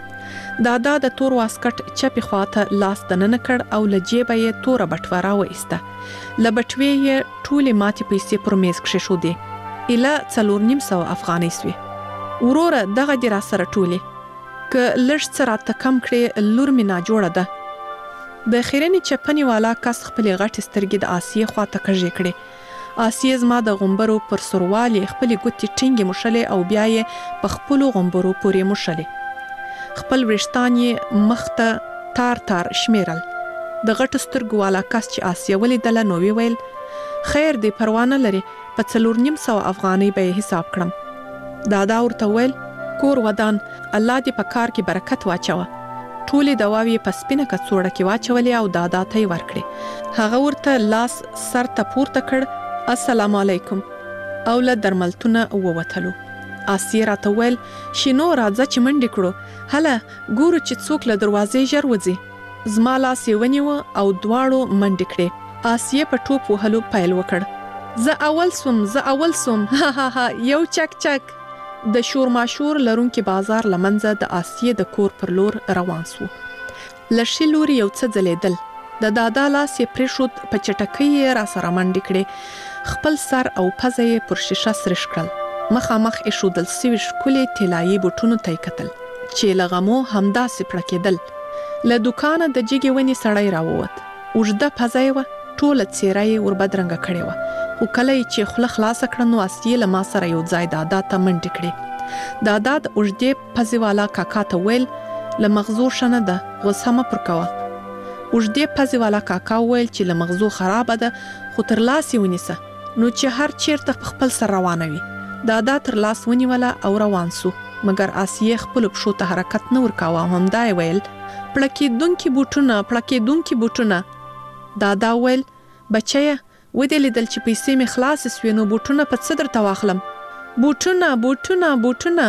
دادا د تور واسکټ چپې خواته لاس دننه کړ او له جیبه یې توره بټوه راوایسته. له بټوې یې ټولې ماتې پیسې پر میز کښېښودې. ایله 450 افغانۍ سوې. وروره دغه دې راسره ټولې، که لږ څه راته کم کړې لور مې ناجوړه ده. د خیرنې چپنې والا کس خپلې غټې سترګې د آسیه خواته کږې کړې. آسیه زما د غومبرو پر سروال یې خپلې ګوتې ټینګې موښلې او بیا یې په خپلو غومبرو پورې موښلې. خپل وریښتان یې مخ ته تار تار شمیرل. د غټو سترګو والا کس چې آسیه ولیدله نو ویل خیر دی پروا نه لري، په 450 افغانۍ به یې حساب کړم. دادا ورته ویل کور ودان، الله دې په کار کې برکت واچوه. ټولې دواوې په سپینه کڅوړه کې واچولې او دادا ته یې ورکړې. هغه ورته لاس سر ته پورته کړ، السلام علیکم، او له درملتونه ووتلو. آسیه راته ویل شینو راځه چې منډې کړو، هله ګورو چې څوک له دروازې ژر وځي. زما لاس یې ونیوه او دواړو منډې کړې. آسیه په ټوپ وهلو پیل وکړ. زه اول سوم ها ها ها، یو چک چک. د شور ماشور لرونکي بازار لمنځه د آسیه د کور پر لور روان سو. لشي لوري یو څه ځلېدل. د دادا لاس یې پرېښود، په چټکۍ یې را سره منډې کړې. خپل سر او پزه یې پر شیشه سرش کړل. مخامخ ایښودل سوي ښکلې طلایي بوټونو ته یې کتل. چې لغمو همداسې پړه کېدل. له دوکانه د جګې ونې سړی راووت. اوږده پزه یې وه، ټوله څېره یې وربدرنګه کړې وه، خو کله یې چې خوله خلاصه کړه نو آسیې له ما سره یو ځای دادا ته منډې کړې. دادا د اوږدې پزې والا کاکا ته ویل له مغزو ښه نه ده، غوسه مه پر کوه. اوږدې پزې والا کاکا ویل چې له مغزو خرابه ده، خو تر لاس یې ونیسه نو چې هر چیرته په خپل سر روانه وي. دادا تر لاس ونیوله او روان سو، مګر آسیې خپلو پښو ته حرکت نه ورکاوه او همدا یې ویل پړه کېدونکي بوټونه، پړه کېدونکي بوټونه. دادا ویل بچیه ودې لیدل چې پیسې مې خلاصې سوې نو بوټونه په څه درته واخلم؟ بوټونه بوټونه بوټونه.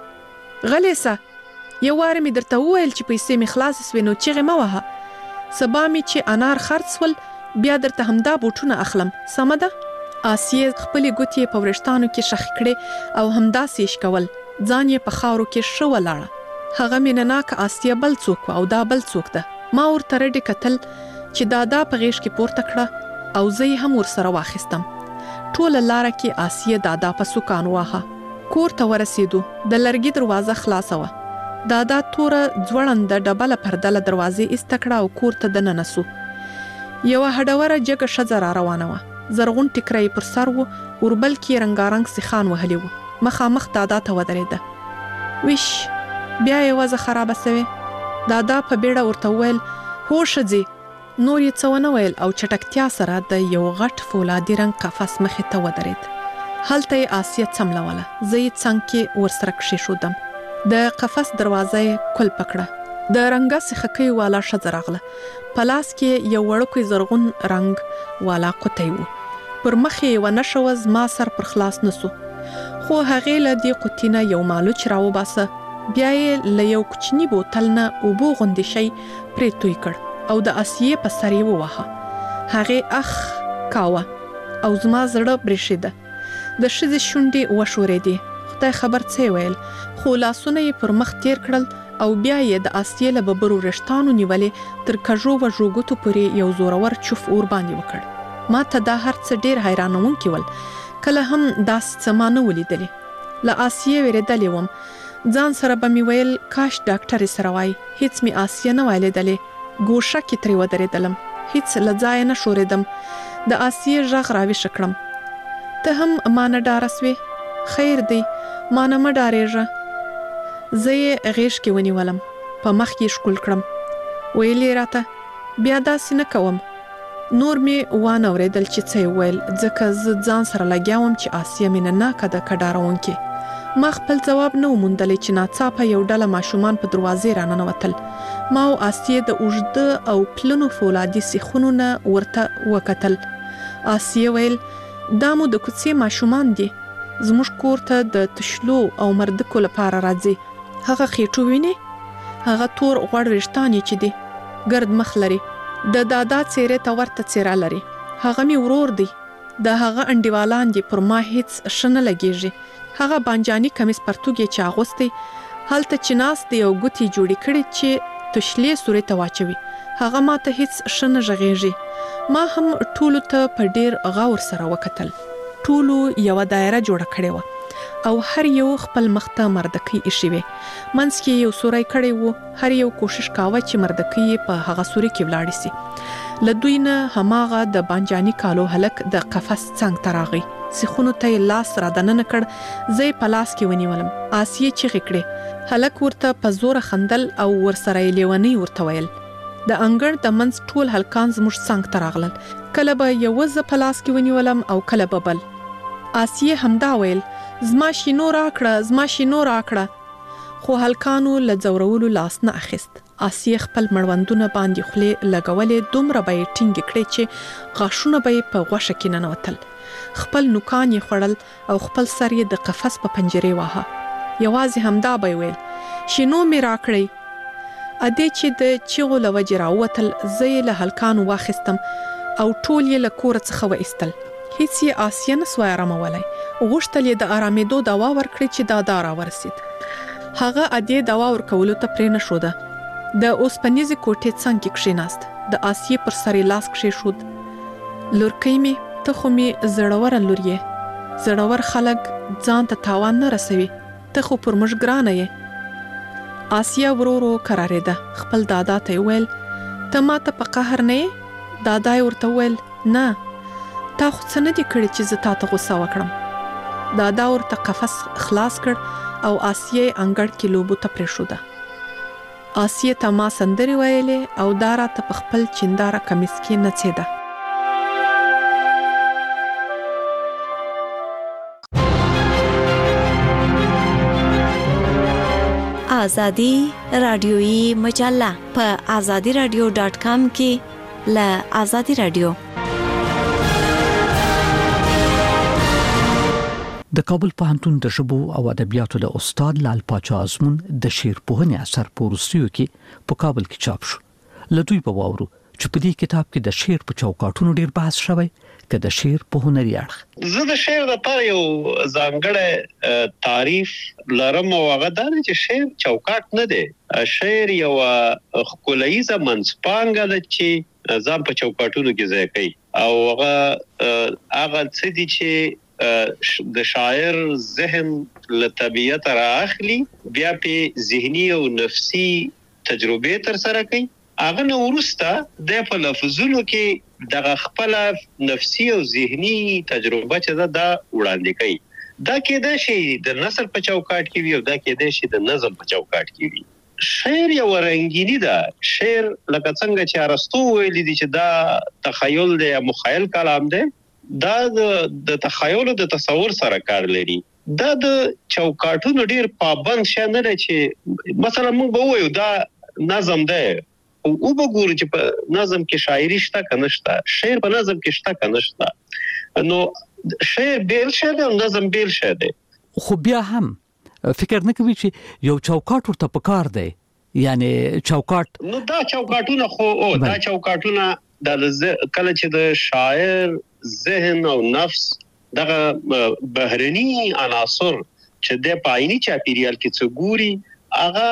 غلې سه، یو وارې مې درته وویل چې پیسې مې خلاصې سوې نو چیغې مه وهه. سبا مې چې انار خرڅ سول بیا درته همدا بوټونه اخلم، سمه ده؟ آسیې خپلې ګوتې په ورشتانو کې ښخې کړې او همداسې یې شکول، ځان یې په خاورو کې ښه ولاړه. هغه مینه ناکه آسیه بل څوک و او دا بل څوک ده. ما ورته رډې کتل چې دادا په غیږ کې پورته کړه او زه یې هم ورسره واخیستم. ټوله لاره کې آسیه دادا په سوکان واهه. کور ته ورسېدو، د لرګي دروازه خلاصه وه. دادا توره ځوړنده ډبله پرده له دروازې ایسته کړه او کور ته دننه سو. یوه هډوره جګه ښځه را روانه وه، زرغون ټیکری یې پر سر و، وربل کې رنګارنګ سیخان وهلي وو. مخامخ دادا ته ودرېده. ویش بیا یې وضع خرابه سوې. دادا په بیړه ورته وویل هو ښځې. نور یې څه ونه ویل او چټکتیا سره د یو غټ فولادي رنګ قفس مخې ته ودرېد. هلته یې آسیه څملوله، زه یې څنګ کې ورسره کښېښودم. د قفس دروازه یې کلپه کړه. د رنګه سیخکۍ والا ښځه راغله. په لاس کې یو وړوکی زرغون رنګ والا قوطی و. پر مخ یې یوه نښه وه، زما سر پر خلاص نسو، خو هغې له دې قوطي نه یو مالوچ راوباسه، بیا یې له یو کوچني بوتل نه اوبو غوندې شی پرې توی کړ او د آسیې په سر یې وواهه. هغې اخ کاوه او زما زړه برېښېده. د ښځې شونډې وښورېدې. خدای خبر څه یې ویل، خو لاسونه یې پر مخ تیر کړل او بیا یې د آسیې له ببرو وریښتانو نیولې تر کږو وږو ګوتو پورې یو زورور چوف ور باندې وکړ. ما ته دا هر څه ډېر حیرانونکي ول، کله هم داسې څه ما نه ولیدلې. له آسیې وېرېدلې وم. ځان سره به مې ویل کاش ډاکټر یې سره وای. هیڅ مې آسیه نه وای لیدلې. ګوښه کې ترې ودرېدلم، هیڅ له ځایه نه شورېدم. د آسیې غږ راویښه کړم. ته هم ما نه ډاره سوې؟ خیر دی، ما نه مه ډارېږه. زه یې غیږ کې ونیولم، په مخ کې ښکل کړم. ویلې راته بیا داسې نه کوم. نور مې وانه اورېدل چې څه یې ویل، ځکه زه ځان سره لګیا وم چې آسیه مینه ناکه ده که ډارونکې. ما خپل ځواب نه و موندلی چې ناڅاپه یو ډله ماشومان په دروازې راننوتل. ما او آسیې د اوږده او پلنو فولادي سیخونو نه ورته وکتل. آسیې ویل دا مو د کوڅې ماشومان دي، زموږ کور ته د تشلو او مردکو لپاره راځي. هغه خېټو ویني؟ هغه تور غوړ ویښتان یې چې دي، ګرد مخ لري، د دادا څېرې ته ورته څېره لري. هغه مې ورور دی. د هغه انډیوالان دي، پر ما هیڅ ښه نه لګېږي. هغه بانجاني کمیس پرتوګ یې چې اغوستی، هلته چې ناست دی یو ګوتې جوړې کړې چې تشلې سورې ته واچوي. هغه ما ته هیڅ ښه نه غږېږي. ما هم ټولو ته په ډېر غور سره وکتل. ټولو یوه دایره جوړه کړې وه او هر یو خپل مخ ته مردکۍ ایښې وې. منځ کې یو سوری کړی و. هر یو کوشش کاوه چې مردکۍ یې په هغه سوري کې ولاړې سي. له دوی نه هماغه د بانجاني کالو هلک د قفس څنګ ته راغی. سیخونو ته یې لاس را دننه کړ. زه یې په لاس کې ونیولم. آسیې چیغې کړې. هلک ورته په زوره خندل او ورسره یې لیونۍ ورته ویل. د انګړ د منځ ټول هلکان زموږ څنګ ته راغلل. کله به یوه زه په لاس کې ونیولم او کله به بل. آسیې همدا ویل زما شینو راکړه، زما شینو راکړه. خو هلکانو له ځورولو لاس نه اخیست. آسیې خپل مړوندونه باندې خولې لګولې، دومره به یې ټینګې کړې چې غاښونه به یې په غوښه کې ننوتل. خپل نوکان یې خوړل او خپل سر یې د قفس په پنجرې واهه. یوازې همدا به یې ویل شینو مې راکړئ. ادې چې د چیغو له وجې راووتل، زه یې له هلکانو واخیستم او ټول یې له کوره څخه وایستل. هیڅ یې آسیه نه سوای ارامولی. غوښتل یې د ارامېدو دوا ورکړي چې دادا راورسېد. هغه ادې دوا ورکولو ته پرې نه ښوده. د اوسپنیزې کوټې څنګ کې کښېناست. د آسیې پر سر یې لاس کښېښود. لورکۍ مې، ته خو مې زړوره لور یې. زړور خلک ځان ته تاوان نه رسوي. ته خو پر موږ ګرانه یې. آسیا ورورو قرارېده. خپل دادا ته ویل ته ما ته په قهر نه یې؟ دادا یې ورته ویل نه، تا خو څه نه دي کړي چې زه تا ته غوسه وکړم. دادا ورته قفس خلاص کړ او آسیه انګړ کې لوبو ته پرېښوده. آسیه ته ما سندرې ویلې او دا راته په خپل چنداره کمیس کې نڅېده. آزادی رادیویی مجله په azadiradio.com کې ل آزادی رادیو. د کابل پوهنتون د ژبو او ادبیاتو د استاد لال پاچا ازمون د شعر پوهنې اثر په روسیو کې په کابل کې چاپ شو. لدوی په واورو چې په دې کتاب کې د شعر په چوکاټونو ډیر بحث شوی که د شعر په هنري اړخ. زه د شعر لپاره یو ځانګړی تعریف لرم او هغه دا چې شعر چوکاټ نه دی. شعر یو ښکلاییزه منځپانګه ده چې ځان په چوکاټونو کې ځای کوي او هغه څه دي چې د شاعر ذهن له طبیعت رااخلي بیا په ذهني او نفسي تجربه تر سره کوي. هغه نو ورسته د په لفظونو کې دغه خپل نفسي او ذهني تجربه چې دا وړاندې کوي. دا کېدای شي د نثر په چوکاټ کې وي او دا کېدای شي د نظم په چوکاټ کې وي. شعر یو رنگینی ده. شعر لکه څنګه چې ارسطو ویلي دي چې دا تخیل دی یا مخیل کلام دی، دا د تخیل او د تصور سره کار لري. دا د چوکاټونو ډیر پابند شې نه لري چې مثلا موږ به وایو دا نظم دی او وګورو چې په نظم کې شاعري شته کنه شته، شعر په نظم کې شته کنه شته. نو شعر بیل شه دی او نظم بیل شه دی. خو بیا هم فکر نه کوي چې یو چوکاټ ورته پکار دی، یعنی چوکاټ نو دا چوکاټونه خو دا چوکاټونه د کله چې د شاعر ذهن او نفس دغه بهرني عناصر چې د پایني چاپیریال کې څو ګوري هغه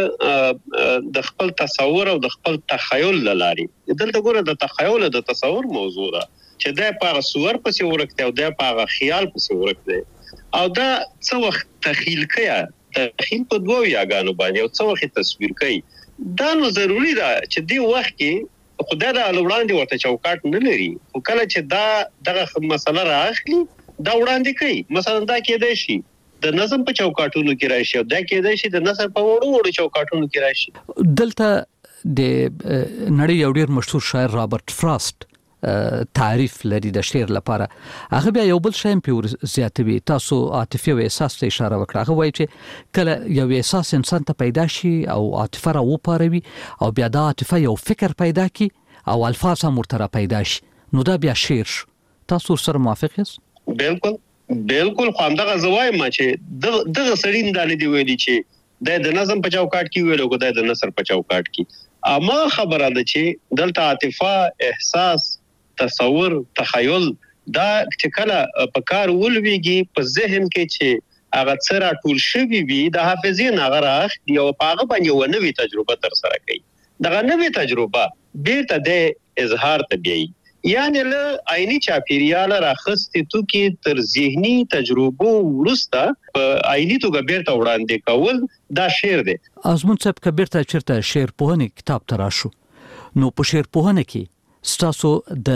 د خپل تصور او د خپل تخیل لاري. دلته ګوره د تخیل او د تصور موضوع ده چې د پاره صور پسې ورکته او د پاره خیال پسې ورکته او دا څو وخت تخیل کیا تخیل په دوه یاګانو باندې او څو وخت تصویر کوي. دا نو ضروری ده چې دی وخت کې خدای دا وړاندې ورته چوکاټ نه لري. خو کله چې دا دغه مسله رااخلي دا وړاندې کوي. مثلا دا کېدای شي د نظم په چوکاټونو کې راشي او دا کېدای شي د نثر په وړو چوکاټونو کې راشي. دلته د نړۍ یو ډیر مشهور شاعر رابرټ فراسټ تعریف لري د شعر لپاره. هغه بیا یو بل شی په زیاتوي. تاسو عاطفي او احساس ته اشاره وکړه. هغه وایي چې کله یو احساس انسان ته پیدا شي او عاطفه را وپاروي او بیا دا عاطفه یو فکر پیدا کی او الفاظ هم ورته پیدا شي نو دا بیا شعر شو. تاسو سره موافق یاست؟ بالکل خو همدغه زوایم چې دغه سړی نه دی ویلي چې د نظم په چوکاټ کې ویلو کو د نثر په چوکاټ کې. اما خبره ده چې دلته عاطفه، احساس، تصور، تخیل دا چې کله په کار ولويږي په ذهن کې چې هغه څرا ټول شوی وي د حافظې نه راخ دی او هغه باندې یو نوې تجربه تر سره کوي. دغه نوې تجربه بیرته د اظهار طبيعي یعنی له عیني چاپیریال راخستې تو کې تر ذهني تجربو ورسته په عیني توګه بیرته وړاندې کول دا شعر دی. ازمون صاحب کبیرته چرته شعر پوهنې کتاب تراشو نو په شعر پوهنه کې ستاسو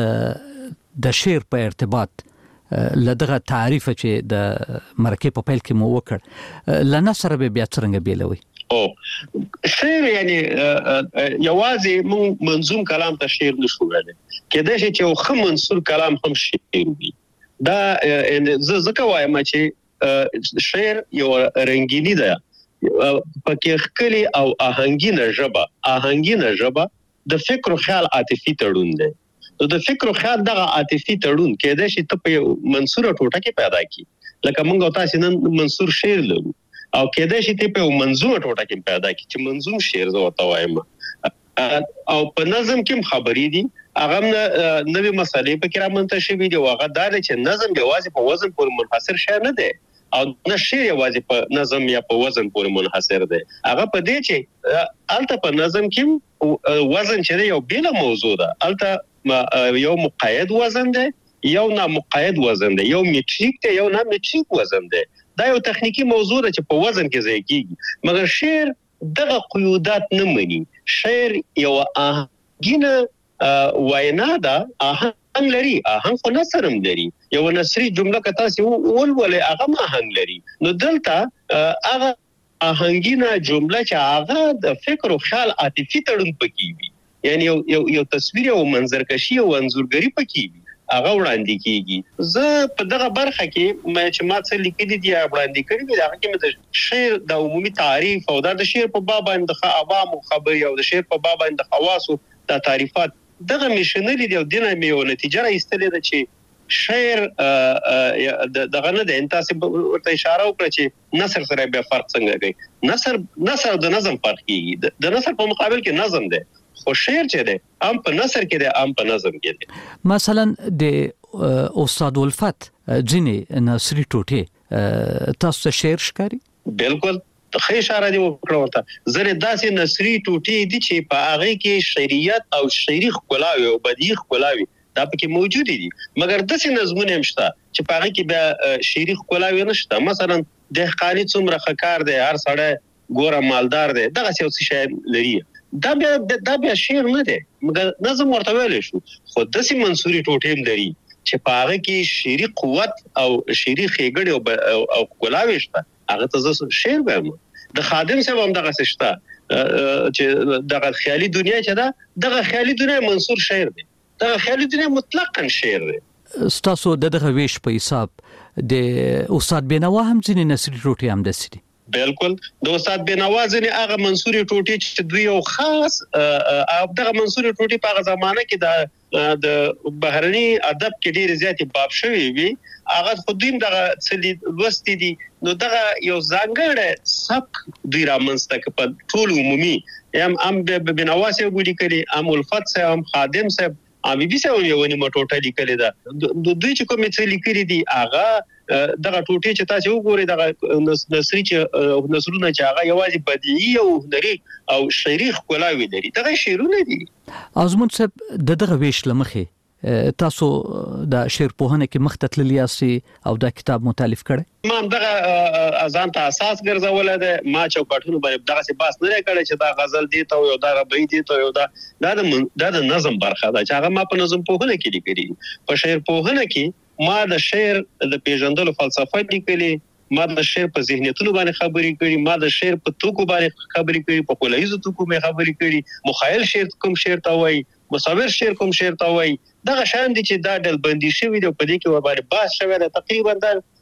د شعر په ارتباط لدغه تعریف چې د مرکه په پیل کې مو وکړ لنه سره به بیا څنګه بیلوي؟ شعر یعنی یوازې منظوم کلام ته شعر نشو ویل کېدای شي چې یو خم منثور کلام هم شعر وي. دا زکه وایم چې شعر یو رنگینی ده پکې خکلی او آهنګینه ژبه د فکر او خیال عاطفي تړون دی. نو د فکر او خیال دغه عاطفي تړون کېدای شي ته په منثور ټوټه کې پیدا کی لکه موږ تاسو نن منثور شعر لرو او کېدای شي ته په منظومه ټوټه کې پیدا کی چې منظوم شعر زه وته وایم. او په نظم کې خبرې دي هغه نوې مسالې په کې را منتشر دي او هغه دا چې نظم یوازې په وزن پورې منحصر شي نه دی او نه شعر یوازې په نظم یا په وزن پورې منحصر دی. هغه په دې چې الته په نظم کې وزن چې یو بیل موضوع ده، الته یو مقید وزن دی یو نامقید وزن دی، یو میټریک دی یو نامټریک وزن دی. دا یو تخنیکی موضوع ده چې په وزن کې ځای کیږي. مګر شعر دغه قیودات نه مني. شعر یو آهنګینه وینا ده، آهنګ لري، آهنګ خو نثر هم لري. یو نثري جمله که تاسو ولولې هغه ما آهنګ لري. نو دلته هغه آهنګینه جمله چې هغه د فکر او خیال عاطفي تړون پکې وي، یعنی یو تصویر او منظرکشي او انځورګری پکې وي، هغه وړاندې کیږي. زه په دغه برخه کې چې ما څه لیکلي دي وړاندې کړی دي، هغه کې مې د شعر د عمومي تعریف او د شعر په باب باندې عوامو خبري او د شعر په باب باندې خواصو د تعریفات دغه مشنلي دی او دنه مې یو نتیجه راستلې ده چې شعر دغه نه د انتاسب ورته اشاره وکړه چې نثر سره به فرق څنګه کوي. نثر د نظم فرق کیږي، د نثر په مقابل کې نظم ده، خو شعر چې ده هم په نثر کې ده هم په نظم کې ده. مثلا د استاد الفت ځینې نثري ټوټې تاسو شعر ښکاري؟ بالکل خې اشاره دی وکړه ورته. زره داسې نثري ټوټې دي چې په هغه کې شعریت او شعري ښکلاوي او بدیع ښکلاوي دا پکې موجود دي، مګر داسې نظمونه هم شته چې په هغه کې به شعري ښکلاوي نشته. مثلا دهقاني څومره ښکار دی، هر سړی ګوره مالدار دی، دغه څه شی لري، دا بیا شعر نه دی، مګر نظم ورته ویل شو. خو داسې منثوري ټوټې هم لري چې په هغه کې شعري قوت او شعري ښېګړې او ښکلاوي شته، هغه ته زه شعر وایم. د خادم صاحب هم دغه څه شته چې دغه خیالي دنیا چې ده، دغه خیالي دنیا منثور شعر دی، دغه خیالي دنیا مطلقاً شعر دی. ستاسو دغه ویش په حساب د استاد بینوا هم ځینې نثري ټوټې هم داسې دي؟ بالکل د استاد بینوا ځینې هغه منثوري ټوټې چې دوی یو خاص دغه منثوري ټوټې په هغه زمانه کې د بهرني ادب کې ډېرې زیاتې باب شوي وي، هغه خو دوی دغه څه لوستي دي. نو دغه یو ځانګړی سبک دوی رامنځته کړ په ټول عمومي، هم بینوا صاحب ولیکلي، هم الفت صاحب، هم خادم صاحب، هم بي بي صاحب یو نیمه ټوټه لیکلې ده. دوی چې کومې څه لیکلي دي هغه دغه ټوټې چې تاسو وګورئ، دغه نثري چې نثرونه چې هغه یوازې بدیعي او هنري او شعري ښکلاوي لري، دغه شعرونه دي. ازمون صاحب دغه ویش لمخې تاسو د شعر پوهنه کې مخته تللی یاستئ او دا کتاب مؤلف کړی؟ ما دغه ځان ته اساس ګرځول ده، ما چوکاټونو باندې دغه څه باس نه کړی چې دا غزل دی ته یو دا رباعي دی ته یو دا د نظم برخه ده چې هغه ما په نظم پوهنه کې لیکلي. په شعر پوهنه کې ما د شعر د پیژندلو فلسفه لیکلي، ما د شعر په ذهنیتونو باندې خبرې کړي، ما د شعر په توکو باندې خبرې کړي، په کولایزو توکو مې خبرې کړي، مخایل شعر کوم شعر ته وایي، مصور شعر کوم شعر ته وایي. دغه شان دي چې دا ډلبندي شوی دی، په دې کې باندې بحث شوی دی. تقریبا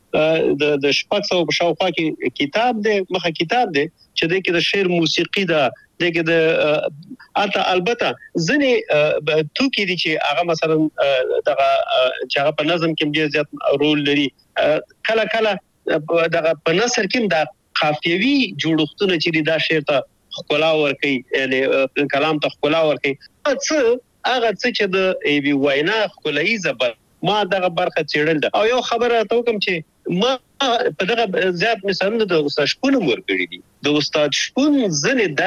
د شپږ سوه په شاوخوا کې کتاب دی، مخه کتاب دی چې د کې د شعر موسیقي ده، د کې د البته ځینې توکي دي چې هغه مثلا دغه چې هغه په نظم کې ډېر زیات رول لري. کله کله دغه په نثر کې د قافیوي جوړښتونه چې دا شعر ته ښکلا ورکوي، یعنې کلام ته ښکلا ورکوي. هغه څه چې د وی وینا ښکلاییزه ما دغه برخه څېړل ده. او یو خبره ته کوم چې ما په دغه زیات مثالونه د استاد شپون ورکړي دي. د استاد شپون ځنې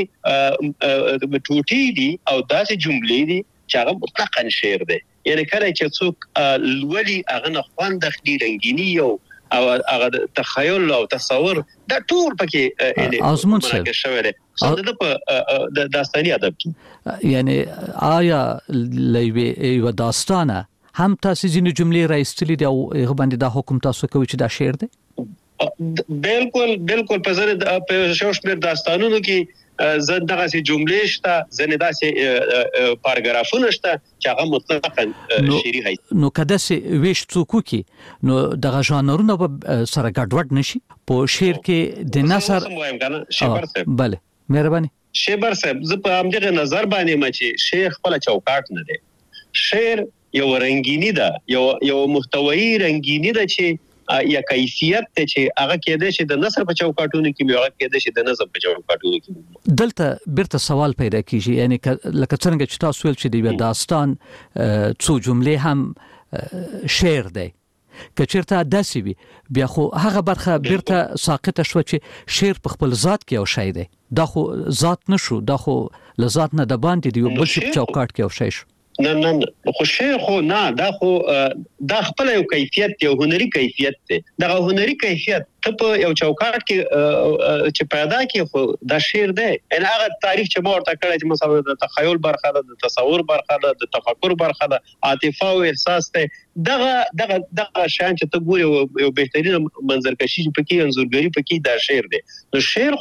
داسې ټوټې دي او داسې جملې دي چې هغه مطلقاً شعر دی، یعنی کله چې څوک لولي هغه نه خوند اخلي، رنګینی او هغه تخیل او تصور دا ټول پکې ازمون صاحب د په داستاني ادب کې، یعنی آیا یو داستانه هم تاسو ځینې جملې راایستلې دي او هغه باندې دا حکم تاسو کوي چې دا شعر دی؟ بالکل په شوشمیر داستانونو کې زه دغه سي جملې شته، ځنې داسې پاراګرافونه شته چې هغه مطلقاً شعري هي. نو کده سي ویش څوک کی نو دغه ژانرونه سره ګډوډ نشي په شعر کې د نثر شیبر صاحب. بله مهرباني شیبر صاحب، زه په همدغه نظر باندې ما چې شعر خپل چوکاټ نه دی. شعر یو رنگینی ده، یو محتوایی رنگینی ده چې یا کیفیت ته چې هغه کېده چې د نثر په چوکاټونو کې هغه کېده چې د نظم په چوکاټونو کې. دلته بیرته سوال پیدا کیږي، یعنی لکه څنګه چې تاسو ویل چې د داستان څو جملې هم شعر دی، کچیرته داسې وي بیا خو هغه برخه بیرته ساقطه شو چې شعر په خپل ذات کې یو شی دی، دا خو ذات نشو، دا خو لذات نه د باندې دی یو بل شی په چوکاټ کې یو شی شو. نه خو شعر خو نه دا خپل یو کیفیت یو هنري کیفیت دی دا هنري کیفیت ته په یو چوکاټ کې چې پیدا کی خو دا شعر دی ان هغه تعریف چې ما ورته کړی چې مثلا د تخیل برخه ده د تصور برخه ده د تفکر برخه ده عاطفه او احساس ته دغه شان چې ته ګوري یو بهترین منظرکشي پکې انځورګری پکې دا شعر دی نو شعر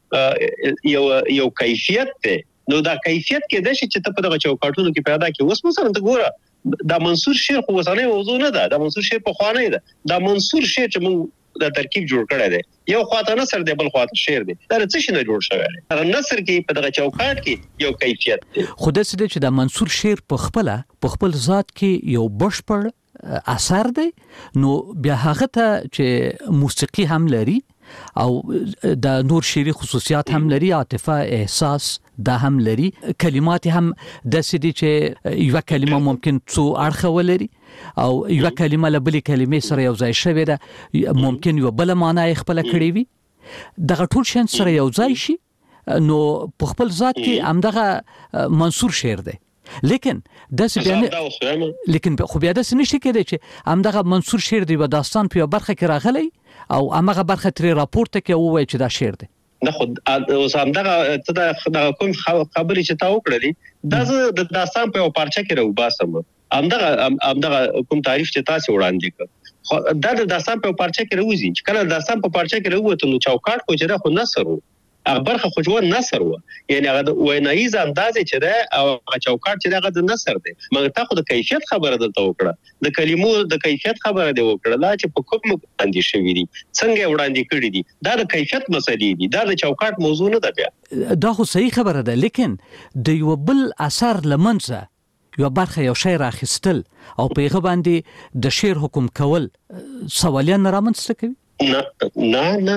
خو یو کیفیت دی نو دا کیفیت کې د شي چې ته په دغه چوکاټونو کې پیدا کی اوس مثلا ته ګوره دا منصور شعر خو وسانه موضوع نه ده دا منصور شعر په خوانه ده دا منصور شعر چې موږ د ترکیب جوړ کړی دی یو خواته نثر دی بل خواته شعر دی دا څه شي نه جوړ شوی دی نثر کې په دغه چوکاټ کې یو کیفیت دی خو د څه چې دا منصور شعر په خپل ذات کې یو بشپړ اثر دی نو بیا هغه ته چې موسیقي هم لري او د نور شعري خصوصیات هم لري عاطفه احساس دا هم لري کلمات هم د سدي چې یو کلمه ممکن څو اړخ ولري او یو کلمه له بلې کلمې سره یو ځای شوی ده ممکن یو بل معنی خپل کړی وي دغه ټول شین سره یو ځای شي نو په خپل ذات کې همدغه منصور شعر دی لیکن داس بیان لیکن خو بیا داس نشي کېدای چې همدغه منصور شعر دی و داستان په برخه کې راغلی او هغه برخه تر راپورته کې وایي چې دا شعر دی نه خو اوس همدغه ته د کوم خبرې چې تا وکړلې دا د داستان په پارچه کې راو باسم همدغه کوم تعریف چې تاسو وړاندې کړ دا د داستان په پارچه کې راوځي چې کله داستان په پارچه کې راوته نو چوکاټ کو چې دا خو نثر وو هغه برخه خو جوړ نثر وو یعنی هغه د وینایز انداز چې دا او چوکاټ چې دا د نثر دی مګر تا خو د کیفیت خبره دلته وکړه د کلمو د کیفیت خبره دی وکړه لا چې په کوم باندې شوی دي څنګه وړاندې کړی دي دا د کیفیت مسلې دي دا د چوکاټ موضوع نه ده بیا دا خو صحیح خبره ده لیکن د یو بل اثر لمنځه یو برخه یو شعر اخیستل او په هغه باندې د شعر حکم کول سوالیان رامنځته کوي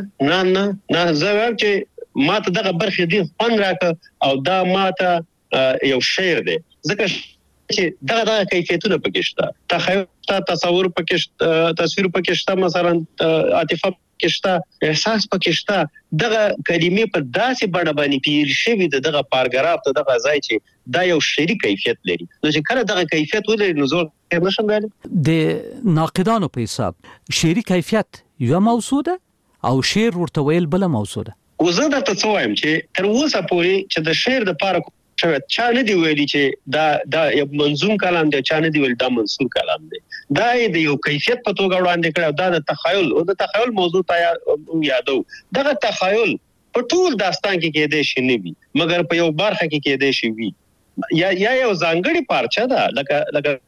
نه زه وایم چې ماته دغه برخه دي خوند راکړه او دا ماته یو شعر دی ځکه چې دغه کیفیتونه پکې شته تخیل تصور پکې شته تصویر پکې شته مثلا عاطفه پکې شته احساس پکې شته دغه کلمې په داسې بڼه باندې پیر شوی دغه پاراګراف ته دغه ځای چې دا یو شعري کیفیت لري نو چې کله دغه کیفیت ولري نو زور نشم ویل د ناقدانو په حساب شعري کیفیت یو موضوع ده او شعر ورته ویل بل موضوع ده وزه درته څه وایم چې تر اوسه پورې چې د شعر د پاره شوی چا نه دی ویلي چې دا یو منظوم کلام دی چا نه دی ویل دا منثور کلام دی دا د یو کیفیت په توګه وړاندې کړو دا د تخیل او د تخیل موضوع ته یادو دغه تخیل په ټول داستان کې کېدای شي نه وي مګر په یو برخه کې کېدای شي وي یا یو ځانګړي پارچه ده لکه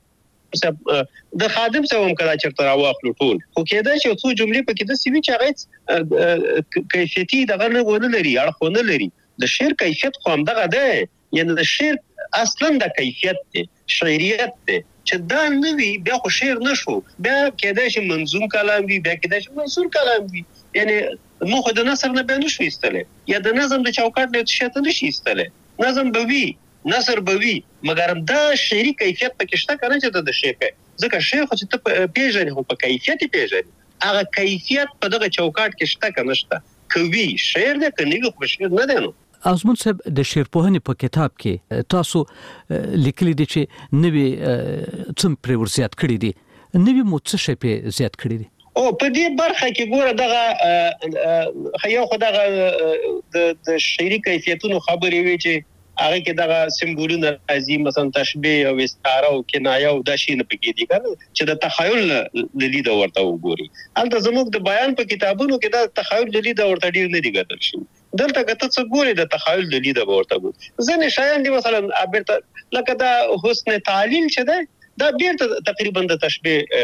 د خادم څخه هم کله چرته راوخلو ټول خو کېدای شي څو جملې پکې د سوي چې هغه کیفیتي دغه نه ونه لري اړخ نه لري د شعر کیفیت خو هم دغه ده یعنی د شعر اصلا د کیفیت دی شعریت دی چې دا نه وي بیا خو شعر نشو بیا کېدای شي منظوم کلام وي بیا کېدای شي منثور کلام وي یعنی موږ د نثر نه به نشو ایستلې یا د نظم د چوکاټ نه شته نشي ایستلې نظم به وي نثر به وي مګر دا شعري کیفیت پکې شته کنه چې د شعر ځکه شعر خو چې ته پیژنې خو په کیفیت پیژنې هغه کیفیت په دغه چوکاټ کې شته کنه شته کوي شعر دې کني خو شعر نه دی نو ازمون صاحب د شعرپوهنې په کتاب کې تاسو لیکلي دي چې نوې څوم پر ورزيات کړی دي نوې مو څه شي په زیات کړی دي او په دې برخه کې ګوره دغه خیو خو دغه د شعري کیفیتونو خبرې وی چې هغه کې دغه سمبولونه راځي مثلا تشبیه او استعاره او کنایه او د شي نه پکې دي کنه چې د تخیل د لید ورته وګوري البته زموږ د بیان په کتابونو کې د تخیل د لید ورته ډیر نه دی ګټل شي دلته کته څه ګوري د تخیل د لید ورته ګوري ځنه شایان دي مثلا ابرته لکه دا حسن تعلیل چې ده دا بیرته تقریبا د تشبیه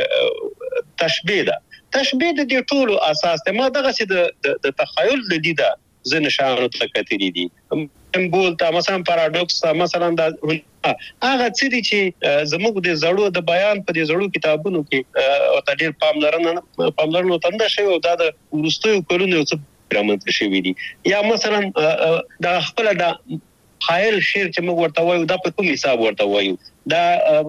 ده تشبیه د ټولو اساس ته ما دغه چې د تخیل د لید ځنه شایان ته کتري دي سمبول تا مثلا پاراډوکس مثلا دا هغه څه دي چې زموږ د زړو د بیان په دې زړو کتابونو کې او ته ډیر پاملرنه تنده شوی او دا د ورستیو کولونو څه رامنځته شوی دي یا مثلا دا خپل دا خیال شعر چې موږ ورته وایو دا په کوم حساب ورته وایو دا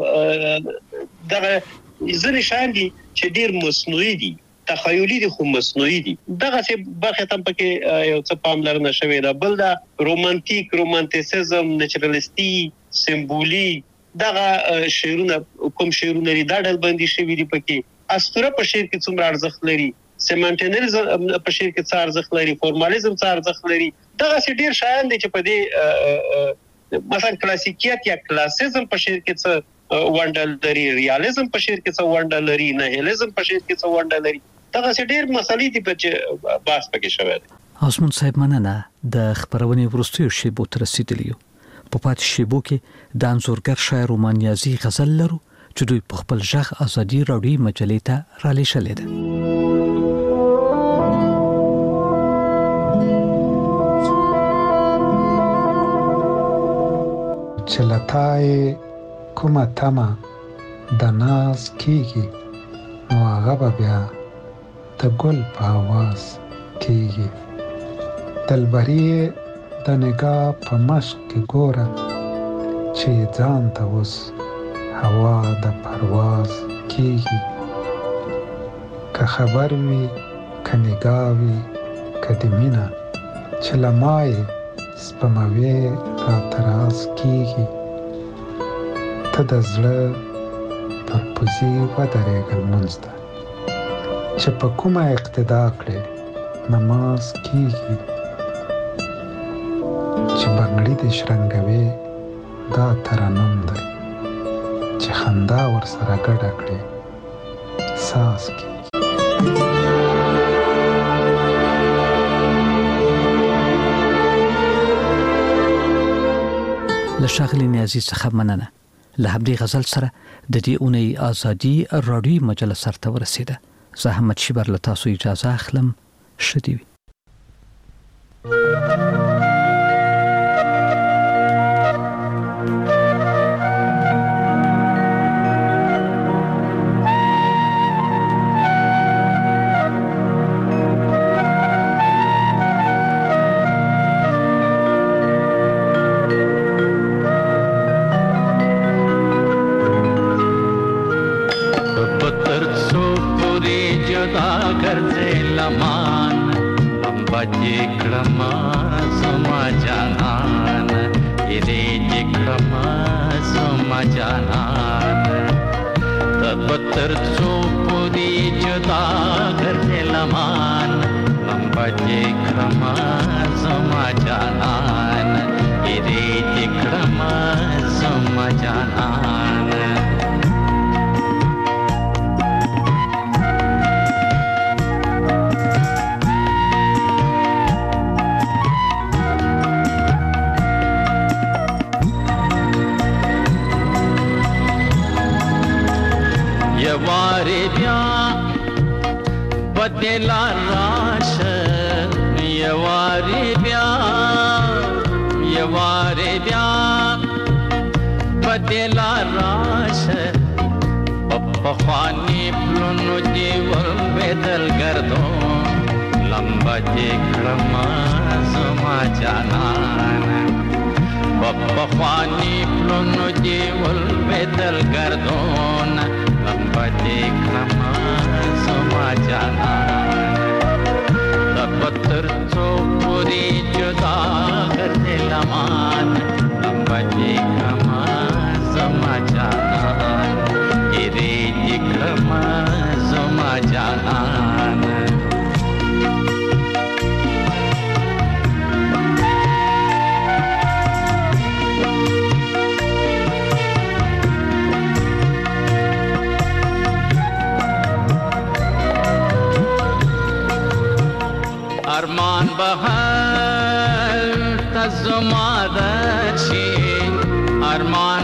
ځینې شیان دي چې ډیر مصنوعي دي تخیلی دي خو مصنوعي دي دغه څه برخه تم پکې یو څه پاملرنه شوی دا بل دا رومانتیسزم نیچرالستی سمبولی دغه شعرونه کوم شعرونه لري دا ډول بندي شوی دی پکې اسطوره په شعر کې څومره ارزښت لري سیمانټینریزم په شعر کې څه ارزښت لري فورمالیزم څه ارزښت لري دغه ډیر شایان دي چې په دې مثلا کلاسیکیت یا کلاسیزم په شعر کې څه ونډه لري ریالیزم په شعر کې څه ونډه لري نهیلیزم په شعر کې څه ونډه لري دغه ډیر مسلې دي چې بحث پکې شوی دی. اسمون صاحب مننه د خبرونې ورستیو شیبو تر رسیدلیو په پات شیبو کې د انځورګر شاعر رومانیازي غزل لرو چې دوی په خپل ژغ ازادي راډیو مجلې ته را لېږلې ده. چلتای کومه تمه د ناز کیږي نو هغه بیا د ګل په आवाज کیږي دلبري د نگاه په مشق کې ګوره چې ځان ته اوس هوا د پرواز کیږي که خبر وي که نگاه وي که د مینه چې لمای سپموي را تراز کیږي ته د زړه پر پوزي ودرېږه لمونځ ته چې په کومه اقتدا کړې نماز کیږي چې بنګړي دې شرنګوي دا ترنم دی چې خندا ورسره ګډه کړې ساز کیږي. لشاغلی نیازی څخه مننه. له همدې غزل سره د دې اونۍ ازادي راډیو مجله سره ورسیده. زه احمد شیبر له تاسو اجازه اخلم. شدی وي. ارمان بهر تزمادشی ارمان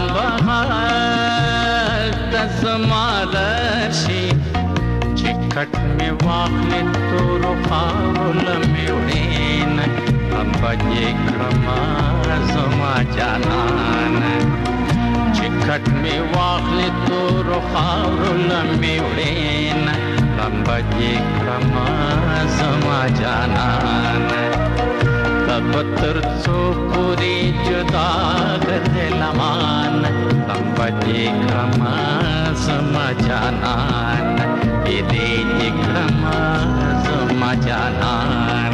بهر تزمادشی چکٹ میں واخل تو رخاول میوڑین ابجے کرما زما جانان چکٹ میں واخل تو رخاول میوڑین بجے کرما زما جانان تب تر سو پوری جدا گردے لمان بجے کرما زما جانان ایدے کرما زما جانان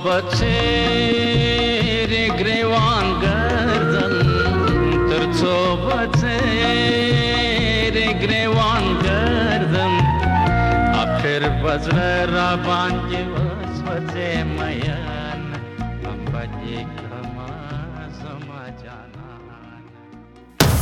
بچه گریوان گردم ترڅو بچه گریوان گردم اخر بزر را باندې وسوځه میان هم بچه